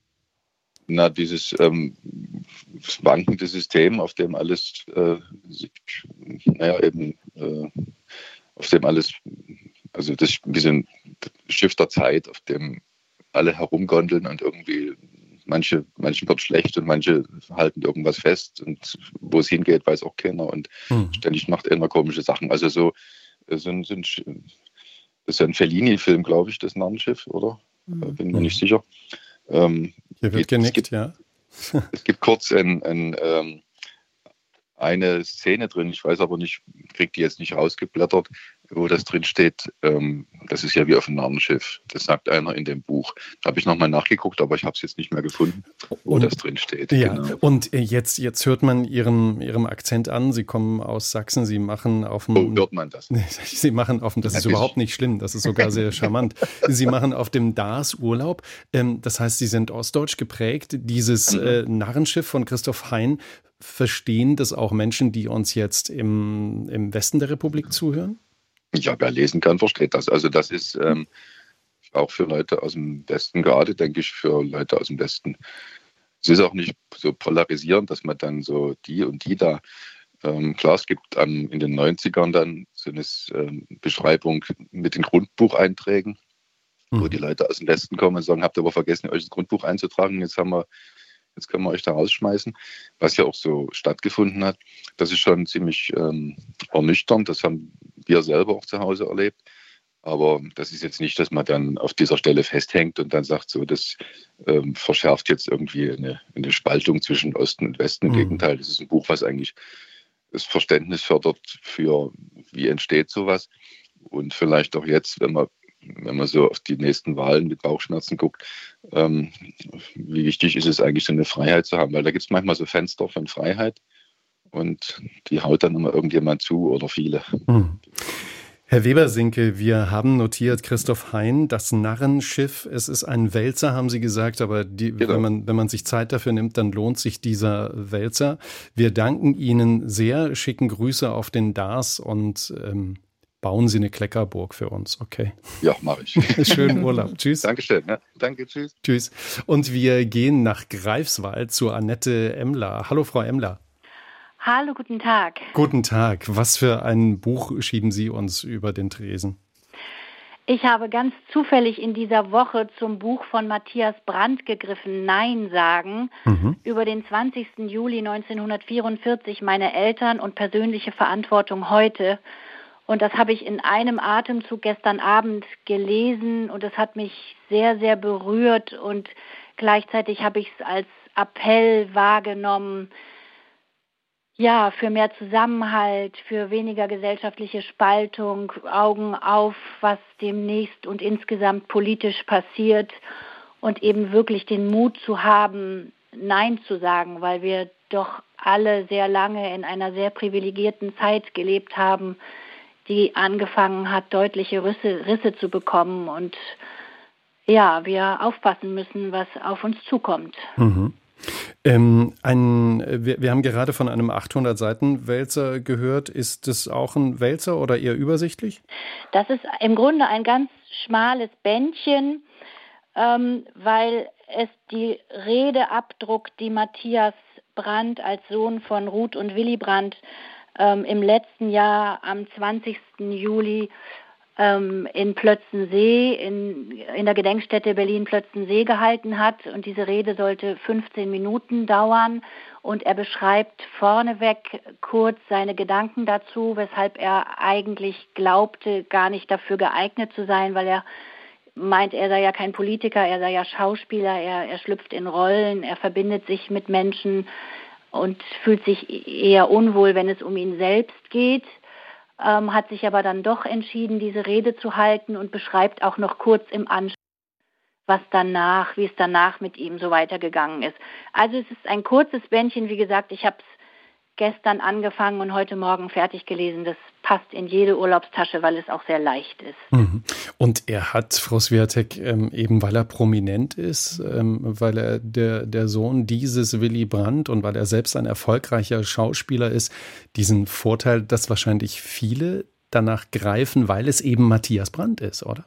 Na, dieses ähm, wankende System, auf dem alles, äh, naja, eben, äh, auf dem alles, also das ist wie so ein Schiff der Zeit, auf dem alle herumgondeln und irgendwie manche, manchen wird schlecht und manche halten irgendwas fest und wo es hingeht, weiß auch keiner und hm. ständig macht einer komische Sachen. Also so, so ein, so ein das ist ja ein Fellini-Film, glaube ich, das Narrenschiff, oder? Hm. Bin mir nicht sicher. Ähm, Hier wird genickt, es gibt, ja. Es gibt kurz ein, ein, ähm, eine Szene drin, ich weiß aber nicht, kriege die jetzt nicht rausgeblättert, wo das drin steht, ähm, das ist ja wie auf einem Narrenschiff. Das sagt einer in dem Buch. Da habe ich nochmal nachgeguckt, aber ich habe es jetzt nicht mehr gefunden, wo und, das drin steht. Ja, genau. Und jetzt, jetzt hört man ihrem, ihrem Akzent an, Sie kommen aus Sachsen, Sie machen auf dem... Oh, hört man das? Sie machen auf dem, das ist überhaupt nicht schlimm, das ist sogar sehr charmant. Sie machen auf dem Darß Urlaub, ähm, das heißt, Sie sind ostdeutsch geprägt. Dieses äh, Narrenschiff von Christoph Hein, verstehen das auch Menschen, die uns jetzt im, im Westen der Republik zuhören? Ja, wer lesen kann, versteht das. Also das ist ähm, auch für Leute aus dem Westen, gerade denke ich, für Leute aus dem Westen. Es ist auch nicht so polarisierend, dass man dann so die und die da, ähm, klar, es gibt ähm, in den neunzigern dann so eine ähm, Beschreibung mit den Grundbucheinträgen, mhm. wo die Leute aus dem Westen kommen und sagen, habt ihr aber vergessen, euch das Grundbuch einzutragen, jetzt haben wir Jetzt können wir euch da rausschmeißen, was ja auch so stattgefunden hat. Das ist schon ziemlich ähm, ernüchternd. Das haben wir selber auch zu Hause erlebt. Aber das ist jetzt nicht, dass man dann auf dieser Stelle festhängt und dann sagt, so, das ähm, verschärft jetzt irgendwie eine, eine Spaltung zwischen Osten und Westen. Im mhm. Gegenteil, das ist ein Buch, was eigentlich das Verständnis fördert für, wie entsteht sowas. Und vielleicht auch jetzt, wenn man, wenn man so auf die nächsten Wahlen mit Bauchschmerzen guckt, ähm, wie wichtig ist es eigentlich, so eine Freiheit zu haben. Weil da gibt es manchmal so Fenster von Freiheit und die haut dann immer irgendjemand zu oder viele. Mhm. Herr Weber-Sinke, wir haben notiert, Christoph Hein, das Narrenschiff. Es ist ein Wälzer, haben Sie gesagt, aber die, genau. wenn man, wenn man sich Zeit dafür nimmt, dann lohnt sich dieser Wälzer. Wir danken Ihnen sehr, schicken Grüße auf den D A S und ähm, bauen Sie eine Kleckerburg für uns, okay? Ja, mache ich. Schönen Urlaub. Tschüss. Dankeschön. Ja. Danke, tschüss. Tschüss. Und wir gehen nach Greifswald zu Annette Emmler. Hallo, Frau Emmler. Hallo, guten Tag. Guten Tag. Was für ein Buch schieben Sie uns über den Tresen? Ich habe ganz zufällig in dieser Woche zum Buch von Matthias Brandt gegriffen, Nein sagen, mhm. über den zwanzigsten Juli neunzehnhundertvierundvierzig, meine Eltern und persönliche Verantwortung heute. Und das habe ich in einem Atemzug gestern Abend gelesen und es hat mich sehr, sehr berührt und gleichzeitig habe ich es als Appell wahrgenommen, ja, für mehr Zusammenhalt, für weniger gesellschaftliche Spaltung, Augen auf, was demnächst und insgesamt politisch passiert und eben wirklich den Mut zu haben, Nein zu sagen, weil wir doch alle sehr lange in einer sehr privilegierten Zeit gelebt haben, die angefangen hat, deutliche Risse, Risse zu bekommen und ja, wir aufpassen müssen, was auf uns zukommt. Mhm. Ähm, ein, wir, wir haben gerade von einem achthundert Seiten Wälzer gehört. Ist das auch ein Wälzer oder eher übersichtlich? Das ist im Grunde ein ganz schmales Bändchen, ähm, weil es die Rede abdruckt, die Matthias Brandt als Sohn von Ruth und Willy Brandt ähm, im letzten Jahr am zwanzigsten Juli ähm, in Plötzensee, in, in der Gedenkstätte Berlin-Plötzensee gehalten hat. Und diese Rede sollte fünfzehn Minuten dauern. Und er beschreibt vorneweg kurz seine Gedanken dazu, weshalb er eigentlich glaubte, gar nicht dafür geeignet zu sein, weil er meint, er sei ja kein Politiker, er sei ja Schauspieler, er, er schlüpft in Rollen, er verbindet sich mit Menschen und fühlt sich eher unwohl, wenn es um ihn selbst geht, ähm, hat sich aber dann doch entschieden, diese Rede zu halten und beschreibt auch noch kurz im Anschluss, was danach, wie es danach mit ihm so weitergegangen ist. Also es ist ein kurzes Bändchen, wie gesagt, ich habe es gestern angefangen und heute Morgen fertig gelesen. Das passt in jede Urlaubstasche, weil es auch sehr leicht ist. Und er hat, Frau Swiatek, ähm, eben weil er prominent ist, ähm, weil er der, der Sohn dieses Willy Brandt und weil er selbst ein erfolgreicher Schauspieler ist, diesen Vorteil, dass wahrscheinlich viele danach greifen, weil es eben Matthias Brandt ist, oder?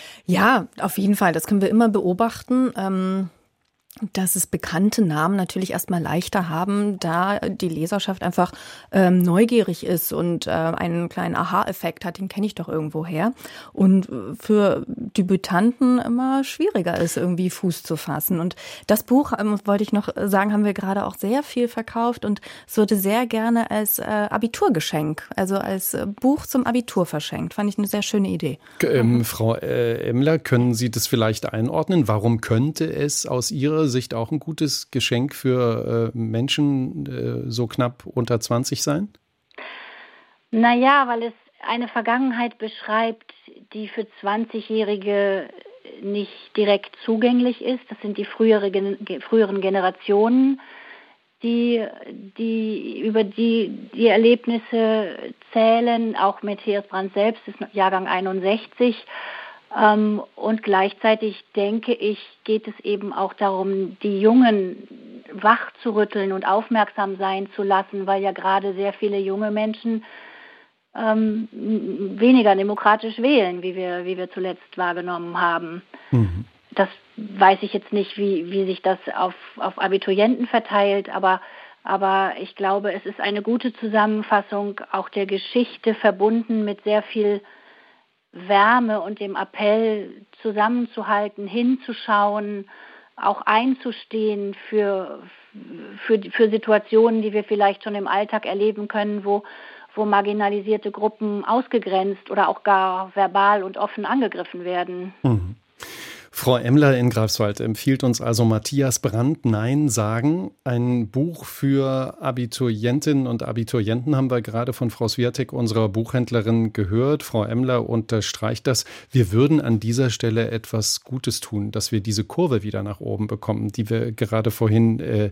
Ja, auf jeden Fall. Das können wir immer beobachten. Ähm dass es bekannte Namen natürlich erstmal leichter haben, da die Leserschaft einfach ähm, neugierig ist und äh, einen kleinen Aha-Effekt hat, den kenne ich doch irgendwo her. Und für Debütanten immer schwieriger ist, irgendwie Fuß zu fassen. Und das Buch, ähm, wollte ich noch sagen, haben wir gerade auch sehr viel verkauft und es wurde sehr gerne als äh, Abiturgeschenk, also als äh, Buch zum Abitur verschenkt. Fand ich eine sehr schöne Idee. Ähm, mhm. Frau äh, Emmler, können Sie das vielleicht einordnen? Warum könnte es aus Ihrer Sicht auch ein gutes Geschenk für äh, Menschen äh, so knapp unter zwanzig sein? Naja, weil es eine Vergangenheit beschreibt, die für zwanzigjährige nicht direkt zugänglich ist. Das sind die frühere, früheren Generationen, die, die über die, die Erlebnisse zählen. Auch Matthias Brandt selbst ist Jahrgang einundsechzig. Ähm, und gleichzeitig, denke ich, geht es eben auch darum, die Jungen wach zu rütteln und aufmerksam sein zu lassen, weil ja gerade sehr viele junge Menschen ähm, weniger demokratisch wählen, wie wir, wie wir zuletzt wahrgenommen haben. Mhm. Das weiß ich jetzt nicht, wie, wie sich das auf, auf Abiturienten verteilt, aber, aber ich glaube, es ist eine gute Zusammenfassung auch der Geschichte, verbunden mit sehr viel Wärme und dem Appell, zusammenzuhalten, hinzuschauen, auch einzustehen für, für, für Situationen, die wir vielleicht schon im Alltag erleben können, wo, wo marginalisierte Gruppen ausgegrenzt oder auch gar verbal und offen angegriffen werden. Mhm. Frau Emmler in Greifswald empfiehlt uns also Matthias Brandt, Nein sagen. Ein Buch für Abiturientinnen und Abiturienten haben wir gerade von Frau Swiatek, unserer Buchhändlerin, gehört. Frau Emmler unterstreicht das. Wir würden an dieser Stelle etwas Gutes tun, dass wir diese Kurve wieder nach oben bekommen, die wir gerade vorhin äh,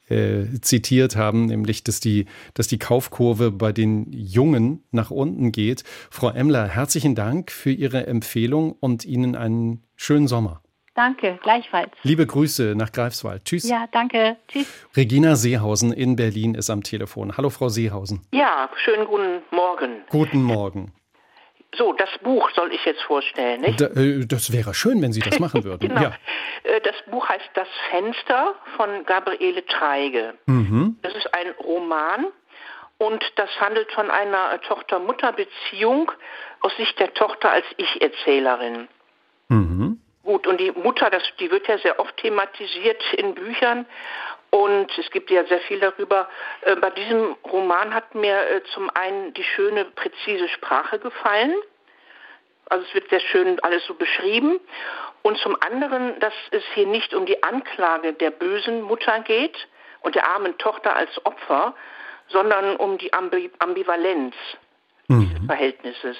äh, zitiert haben, nämlich, dass die, dass die Kaufkurve bei den Jungen nach unten geht. Frau Emmler, herzlichen Dank für Ihre Empfehlung und Ihnen einen schönen Sommer. Danke, gleichfalls. Liebe Grüße nach Greifswald. Tschüss. Ja, danke. Tschüss. Regina Seehausen in Berlin ist am Telefon. Hallo, Frau Seehausen. Ja, schönen guten Morgen. Guten Morgen. So, das Buch soll ich jetzt vorstellen, nicht? Da, äh, das wäre schön, wenn Sie das machen würden. Genau. Ja. Das Buch heißt Das Fenster von Gabriele Teige. Mhm. Das ist ein Roman und das handelt von einer Tochter-Mutter-Beziehung aus Sicht der Tochter als Ich-Erzählerin. Mhm. Gut, und die Mutter, das, die wird ja sehr oft thematisiert in Büchern und es gibt ja sehr viel darüber. Äh, bei diesem Roman hat mir äh, zum einen die schöne, präzise Sprache gefallen. Also es wird sehr schön alles so beschrieben. Und zum anderen, dass es hier nicht um die Anklage der bösen Mutter geht und der armen Tochter als Opfer, sondern um die Ambi- Ambivalenz mhm. dieses Verhältnisses.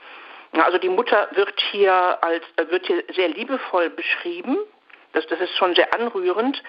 Also die Mutter wird hier als wird hier sehr liebevoll beschrieben. Das, das ist schon sehr anrührend.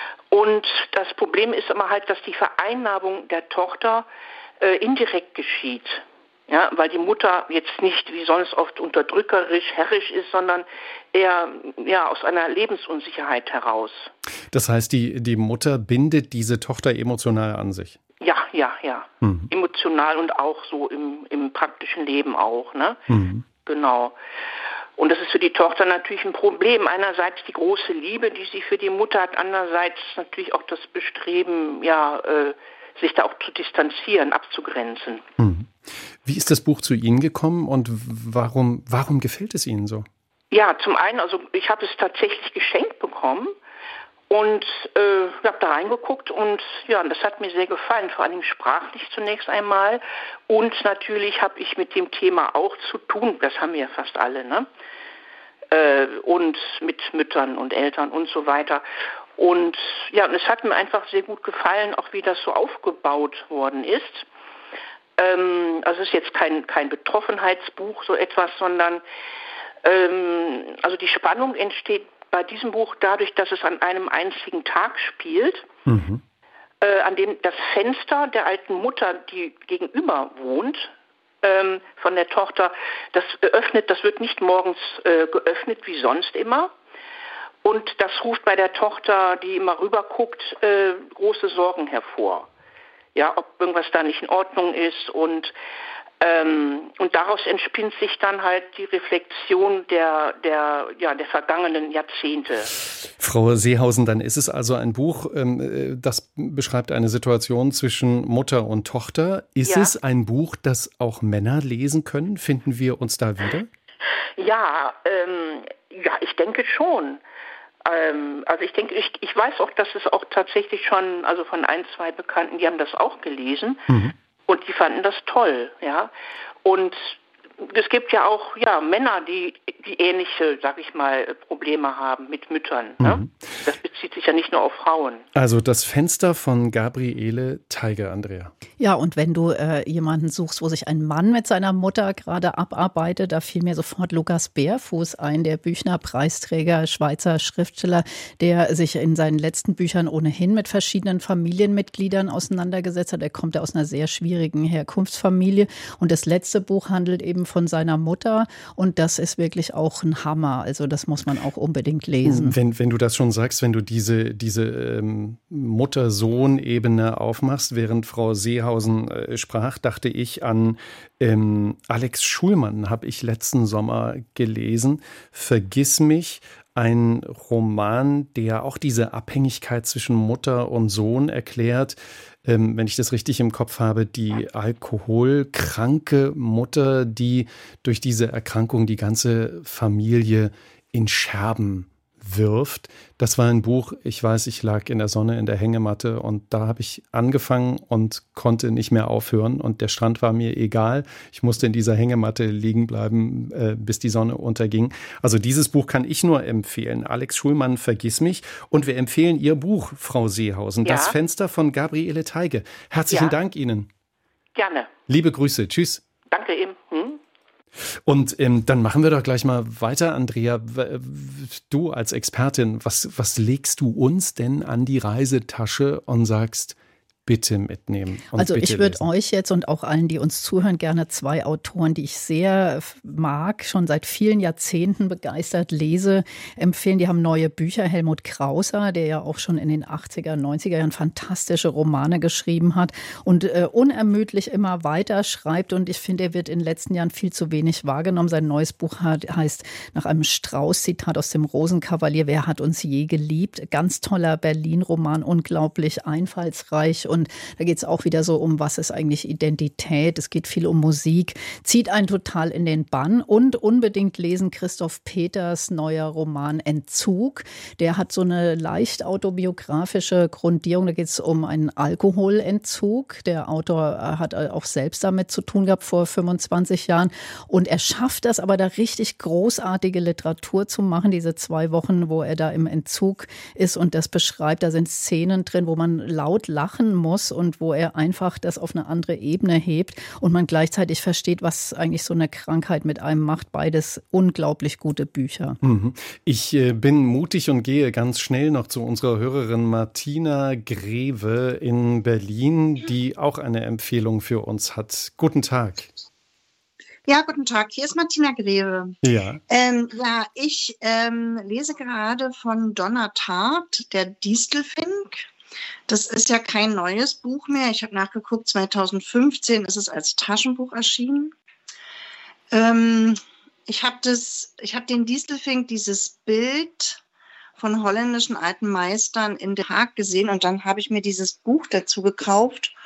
Und das Problem ist immer halt, dass die Vereinnahmung der Tochter äh, indirekt geschieht. Ja, weil die Mutter jetzt nicht wie sonst oft unterdrückerisch, herrisch ist, sondern eher ja, aus einer Lebensunsicherheit heraus. Das heißt, die, die Mutter bindet diese Tochter emotional an sich? Ja, ja, ja. Mhm. Emotional und auch so im, im praktischen Leben auch, ne? Mhm. Genau. Und das ist für die Tochter natürlich ein Problem. Einerseits die große Liebe, die sie für die Mutter hat, andererseits natürlich auch das Bestreben, ja, äh, sich da auch zu distanzieren, abzugrenzen. Mhm. Wie ist das Buch zu Ihnen gekommen und warum, warum gefällt es Ihnen so? Ja, zum einen, also ich habe es tatsächlich geschenkt bekommen und äh, habe da reingeguckt und ja, das hat mir sehr gefallen, vor allem sprachlich zunächst einmal. Und natürlich habe ich mit dem Thema auch zu tun, das haben wir ja fast alle, ne? Äh, und mit Müttern und Eltern und so weiter. Und ja, und es hat mir einfach sehr gut gefallen, auch wie das so aufgebaut worden ist. Ähm, also es ist jetzt kein, kein Betroffenheitsbuch, so etwas, sondern ähm, also die Spannung entsteht bei diesem Buch dadurch, dass es an einem einzigen Tag spielt, mhm. äh, an dem das Fenster der alten Mutter, die gegenüber wohnt, ähm, von der Tochter, das öffnet, das wird nicht morgens äh, geöffnet wie sonst immer. Und das ruft bei der Tochter, die immer rüber guckt, äh, große Sorgen hervor. Ja, ob irgendwas da nicht in Ordnung ist und ähm, und daraus entspinnt sich dann halt die Reflexion der der ja der vergangenen Jahrzehnte. Frau Seehausen, dann ist es also ein Buch, ähm, das beschreibt eine Situation zwischen Mutter und Tochter. Ist ja. es ein Buch, das auch Männer lesen können? Finden wir uns da wieder? Ja, ähm, ja, ich denke schon. Also ich denke, ich, ich weiß auch, dass es auch tatsächlich schon, also von ein, zwei Bekannten, die haben das auch gelesen mhm. und die fanden das toll, ja. Und es gibt ja auch ja Männer, die, die ähnliche, sag ich mal, Probleme haben mit Müttern. Mhm. Ne? Das bezieht sich ja nicht nur auf Frauen. Also das Fenster von Gabriele Teige, Andrea. Ja, und wenn du äh, jemanden suchst, wo sich ein Mann mit seiner Mutter gerade abarbeitet, da fiel mir sofort Lukas Bärfuß ein, der Büchner-Preisträger, Schweizer Schriftsteller, der sich in seinen letzten Büchern ohnehin mit verschiedenen Familienmitgliedern auseinandergesetzt hat. Er kommt ja aus einer sehr schwierigen Herkunftsfamilie und das letzte Buch handelt eben von seiner Mutter und das ist wirklich auch ein Hammer. Also das muss man auch unbedingt lesen. Wenn, wenn du das schon sagst, wenn du diese, diese ähm, Mutter-Sohn-Ebene aufmachst, während Frau Seehausen äh, sprach, dachte ich an ähm, Alex Schulmann, habe ich letzten Sommer gelesen. Vergiss mich, ein Roman, der auch diese Abhängigkeit zwischen Mutter und Sohn erklärt. Ähm, wenn ich das richtig im Kopf habe, die alkoholkranke Mutter, die durch diese Erkrankung die ganze Familie in Scherben wirft. Das war ein Buch, ich weiß, ich lag in der Sonne in der Hängematte und da habe ich angefangen und konnte nicht mehr aufhören und der Strand war mir egal. Ich musste in dieser Hängematte liegen bleiben, äh, bis die Sonne unterging. Also dieses Buch kann ich nur empfehlen. Alex Schulmann, Vergiss mich. Und wir empfehlen Ihr Buch, Frau Seehausen, ja. Das Fenster von Gabriele Teige. Herzlichen ja. Dank Ihnen. Gerne. Liebe Grüße. Tschüss. Danke eben. Hm? Und ähm, dann machen wir doch gleich mal weiter, Andrea. Du als Expertin, was, was legst du uns denn an die Reisetasche und sagst, bitte mitnehmen. Und also bitte ich würde lesen. euch jetzt und auch allen, die uns zuhören, gerne zwei Autoren, die ich sehr mag, schon seit vielen Jahrzehnten begeistert lese, empfehlen. Die haben neue Bücher. Helmut Krauser, der ja auch schon in den achtziger, neunziger Jahren fantastische Romane geschrieben hat und äh, unermüdlich immer weiter schreibt. Und ich finde, er wird in den letzten Jahren viel zu wenig wahrgenommen. Sein neues Buch hat, heißt nach einem Strauß-Zitat aus dem Rosenkavalier, Wer hat uns je geliebt? Ganz toller Berlin-Roman, unglaublich einfallsreich. Und da geht es auch wieder so um, was ist eigentlich Identität. Es geht viel um Musik. Zieht einen total in den Bann. Und unbedingt lesen Christoph Peters neuer Roman Entzug. Der hat so eine leicht autobiografische Grundierung. Da geht es um einen Alkoholentzug. Der Autor hat auch selbst damit zu tun gehabt vor fünfundzwanzig Jahren. Und er schafft das aber, da richtig großartige Literatur zu machen. Diese zwei Wochen, wo er da im Entzug ist und das beschreibt. Da sind Szenen drin, wo man laut lachen muss und wo er einfach das auf eine andere Ebene hebt und man gleichzeitig versteht, was eigentlich so eine Krankheit mit einem macht. Beides unglaublich gute Bücher. Ich äh, bin mutig und gehe ganz schnell noch zu unserer Hörerin Martina Greve in Berlin, die auch eine Empfehlung für uns hat. Guten Tag. Ja, guten Tag. Hier ist Martina Greve. Ja. Ähm, ja, ich ähm, lese gerade von Donna Tartt, der Distelfink. Das ist ja kein neues Buch mehr. Ich habe nachgeguckt, zweitausendfünfzehn ist es als Taschenbuch erschienen. Ähm, ich habe das, ich habe den Distelfink, dieses Bild von holländischen alten Meistern in Den Haag gesehen und dann habe ich mir dieses Buch dazu gekauft.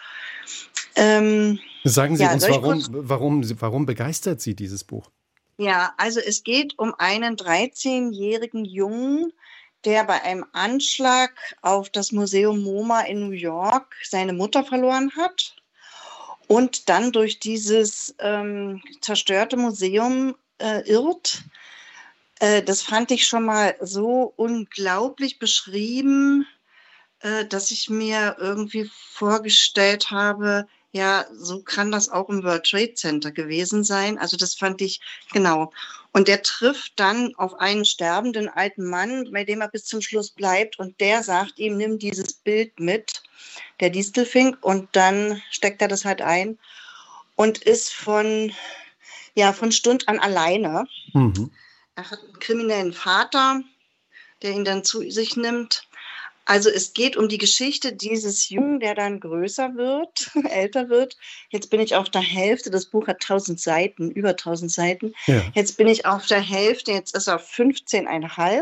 Ähm, Sagen Sie ja, uns, warum, warum, warum begeistert Sie dieses Buch? Ja, also es geht um einen dreizehnjährigen Jungen, der bei einem Anschlag auf das Museum MoMA in New York seine Mutter verloren hat und dann durch dieses ähm, zerstörte Museum äh, irrt. Äh, das fand ich schon mal so unglaublich beschrieben, äh, dass ich mir irgendwie vorgestellt habe, ja, so kann das auch im World Trade Center gewesen sein. Also das fand ich, genau. Und der trifft dann auf einen sterbenden alten Mann, bei dem er bis zum Schluss bleibt. Und der sagt ihm, nimm dieses Bild mit, der Distelfink. Und dann steckt er das halt ein und ist von, ja, von Stund an alleine. Mhm. Er hat einen kriminellen Vater, der ihn dann zu sich nimmt. Also es geht um die Geschichte dieses Jungen, der dann größer wird, älter wird. Jetzt bin ich auf der Hälfte, das Buch hat tausend Seiten, über tausend Seiten. Ja. Jetzt bin ich auf der Hälfte, jetzt ist er fünfzehn Komma fünf.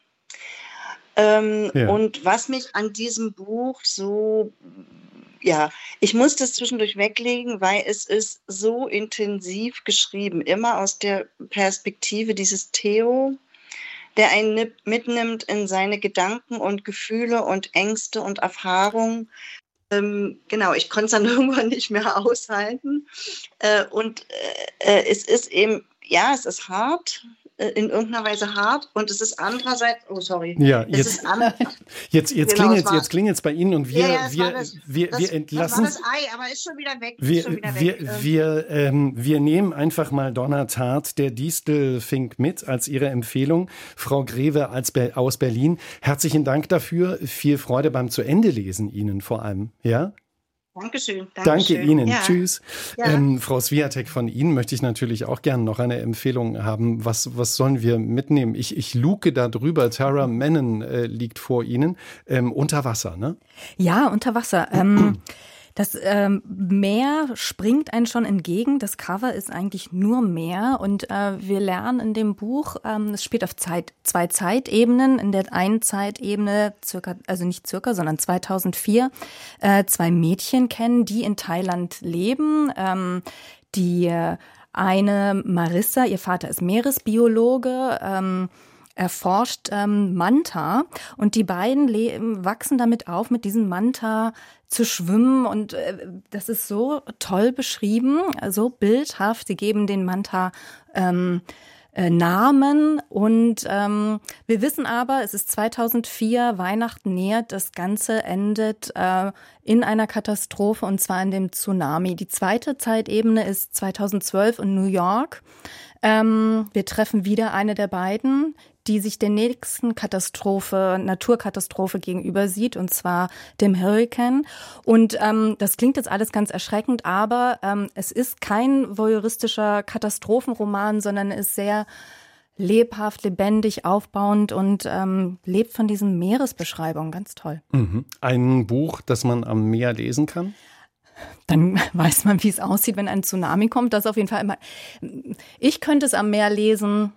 Ähm, ja. Und was mich an diesem Buch so, ja, ich muss das zwischendurch weglegen, weil es ist so intensiv geschrieben, immer aus der Perspektive dieses Theo, der einen mitnimmt in seine Gedanken und Gefühle und Ängste und Erfahrungen. Ähm, genau, ich konnte es dann irgendwann nicht mehr aushalten. Äh, und äh, es ist eben, ja, es ist hart, äh, in irgendeiner Weise hart. Und es ist andererseits, oh sorry. Ja, es jetzt, ist an, jetzt, jetzt genau, klingelt es jetzt klingelt's bei Ihnen und wir, ja, ja, wir, das, wir, das, wir entlassen. Das war das Ei, aber ist schon wieder weg. Wir, schon wieder wir, weg. wir, ähm, wir nehmen einfach mal Donna Tartt, der Distelfink, mit als Ihre Empfehlung. Frau Greve als Be- aus Berlin. Herzlichen Dank dafür. Viel Freude beim Zu-Ende-Lesen Ihnen vor allem. Ja? Dankeschön. Danke Dankeschön. Ihnen. Ja. Tschüss. Ja. Ähm, Frau Swiatek, von Ihnen möchte ich natürlich auch gerne noch eine Empfehlung haben. Was, was sollen wir mitnehmen? Ich, ich luke da drüber. Tara Menon äh, liegt vor Ihnen. Ähm, unter Wasser, ne? Ja, unter Wasser. Ähm, das ähm, Meer springt einen schon entgegen. Das Cover ist eigentlich nur Meer. Und äh, wir lernen in dem Buch, ähm, es spielt auf Zeit, zwei Zeitebenen. In der einen Zeitebene, circa, also nicht circa, sondern zweitausendvier, äh, zwei Mädchen kennen, die in Thailand leben. Ähm, die eine Marissa, ihr Vater ist Meeresbiologe, ähm, erforscht ähm, Manta und die beiden le- wachsen damit auf, mit diesem Manta zu schwimmen und äh, das ist so toll beschrieben, so bildhaft. Sie geben den Manta ähm, äh, Namen und ähm, wir wissen aber, es ist zweitausendvier, Weihnachten nähert, das Ganze endet äh, in einer Katastrophe und zwar in dem Tsunami. Die zweite Zeitebene ist zweitausendzwölf in New York. Ähm, wir treffen wieder eine der beiden, die sich der nächsten Katastrophe, Naturkatastrophe gegenüber sieht, und zwar dem Hurrikan. Und ähm, das klingt jetzt alles ganz erschreckend, aber ähm, es ist kein voyeuristischer Katastrophenroman, sondern ist sehr lebhaft, lebendig, aufbauend und ähm, lebt von diesen Meeresbeschreibungen. Ganz toll. Mhm. Ein Buch, das man am Meer lesen kann? Dann weiß man, wie es aussieht, wenn ein Tsunami kommt. Das auf jeden Fall immer. Ich könnte es am Meer lesen.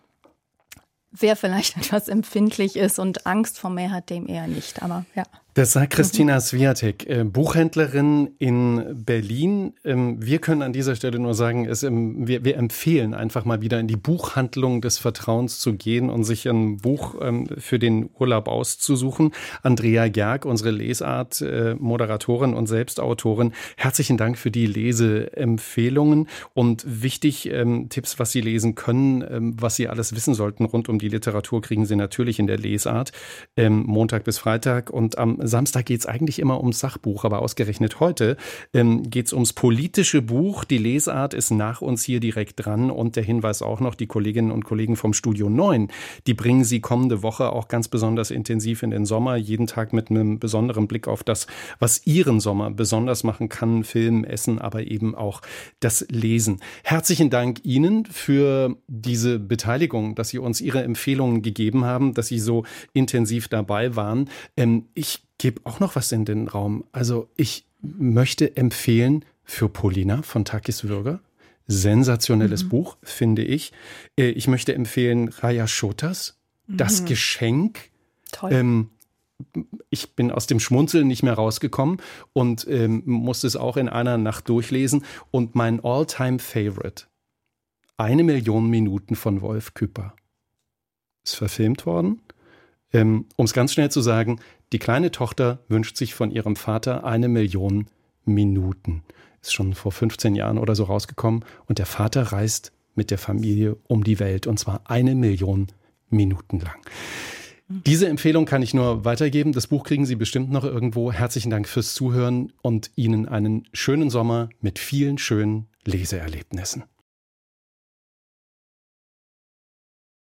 Wer vielleicht etwas empfindlich ist und Angst vor Meer hat, dem eher nicht. Aber ja. Das sagt Christina Swiatek, äh, Buchhändlerin in Berlin. Ähm, wir können an dieser Stelle nur sagen, es, ähm, wir, wir empfehlen einfach mal wieder in die Buchhandlung des Vertrauens zu gehen und sich ein Buch ähm, für den Urlaub auszusuchen. Andrea Gerg, unsere Lesart-Moderatorin äh, und Selbstautorin, herzlichen Dank für die Leseempfehlungen und wichtig, ähm, Tipps, was Sie lesen können, ähm, was Sie alles wissen sollten rund um die Literatur, kriegen Sie natürlich in der Lesart, ähm, Montag bis Freitag, und am Samstag geht es eigentlich immer ums Sachbuch, aber ausgerechnet heute ähm, geht es ums politische Buch. Die Lesart ist nach uns hier direkt dran und der Hinweis auch noch, die Kolleginnen und Kollegen vom Studio neun, die bringen Sie kommende Woche auch ganz besonders intensiv in den Sommer, jeden Tag mit einem besonderen Blick auf das, was Ihren Sommer besonders machen kann, Film, Essen, aber eben auch das Lesen. Herzlichen Dank Ihnen für diese Beteiligung, dass Sie uns Ihre Empfehlungen gegeben haben, dass Sie so intensiv dabei waren. Ähm, ich gebe auch noch was in den Raum. Also ich möchte empfehlen für Polina von Takis Würger. Sensationelles mhm. Buch, finde ich. Ich möchte empfehlen Raya Shotas, mhm. Das Geschenk. Toll. Ähm, ich bin aus dem Schmunzeln nicht mehr rausgekommen und ähm, musste es auch in einer Nacht durchlesen. Und mein All-Time-Favorite, Eine Million Minuten von Wolf Küpper, ist verfilmt worden. Ähm, um es ganz schnell zu sagen, die kleine Tochter wünscht sich von ihrem Vater eine Million Minuten. Ist schon vor fünfzehn Jahren oder so rausgekommen. Und der Vater reist mit der Familie um die Welt. Und zwar eine Million Minuten lang. Diese Empfehlung kann ich nur weitergeben. Das Buch kriegen Sie bestimmt noch irgendwo. Herzlichen Dank fürs Zuhören und Ihnen einen schönen Sommer mit vielen schönen Leseerlebnissen.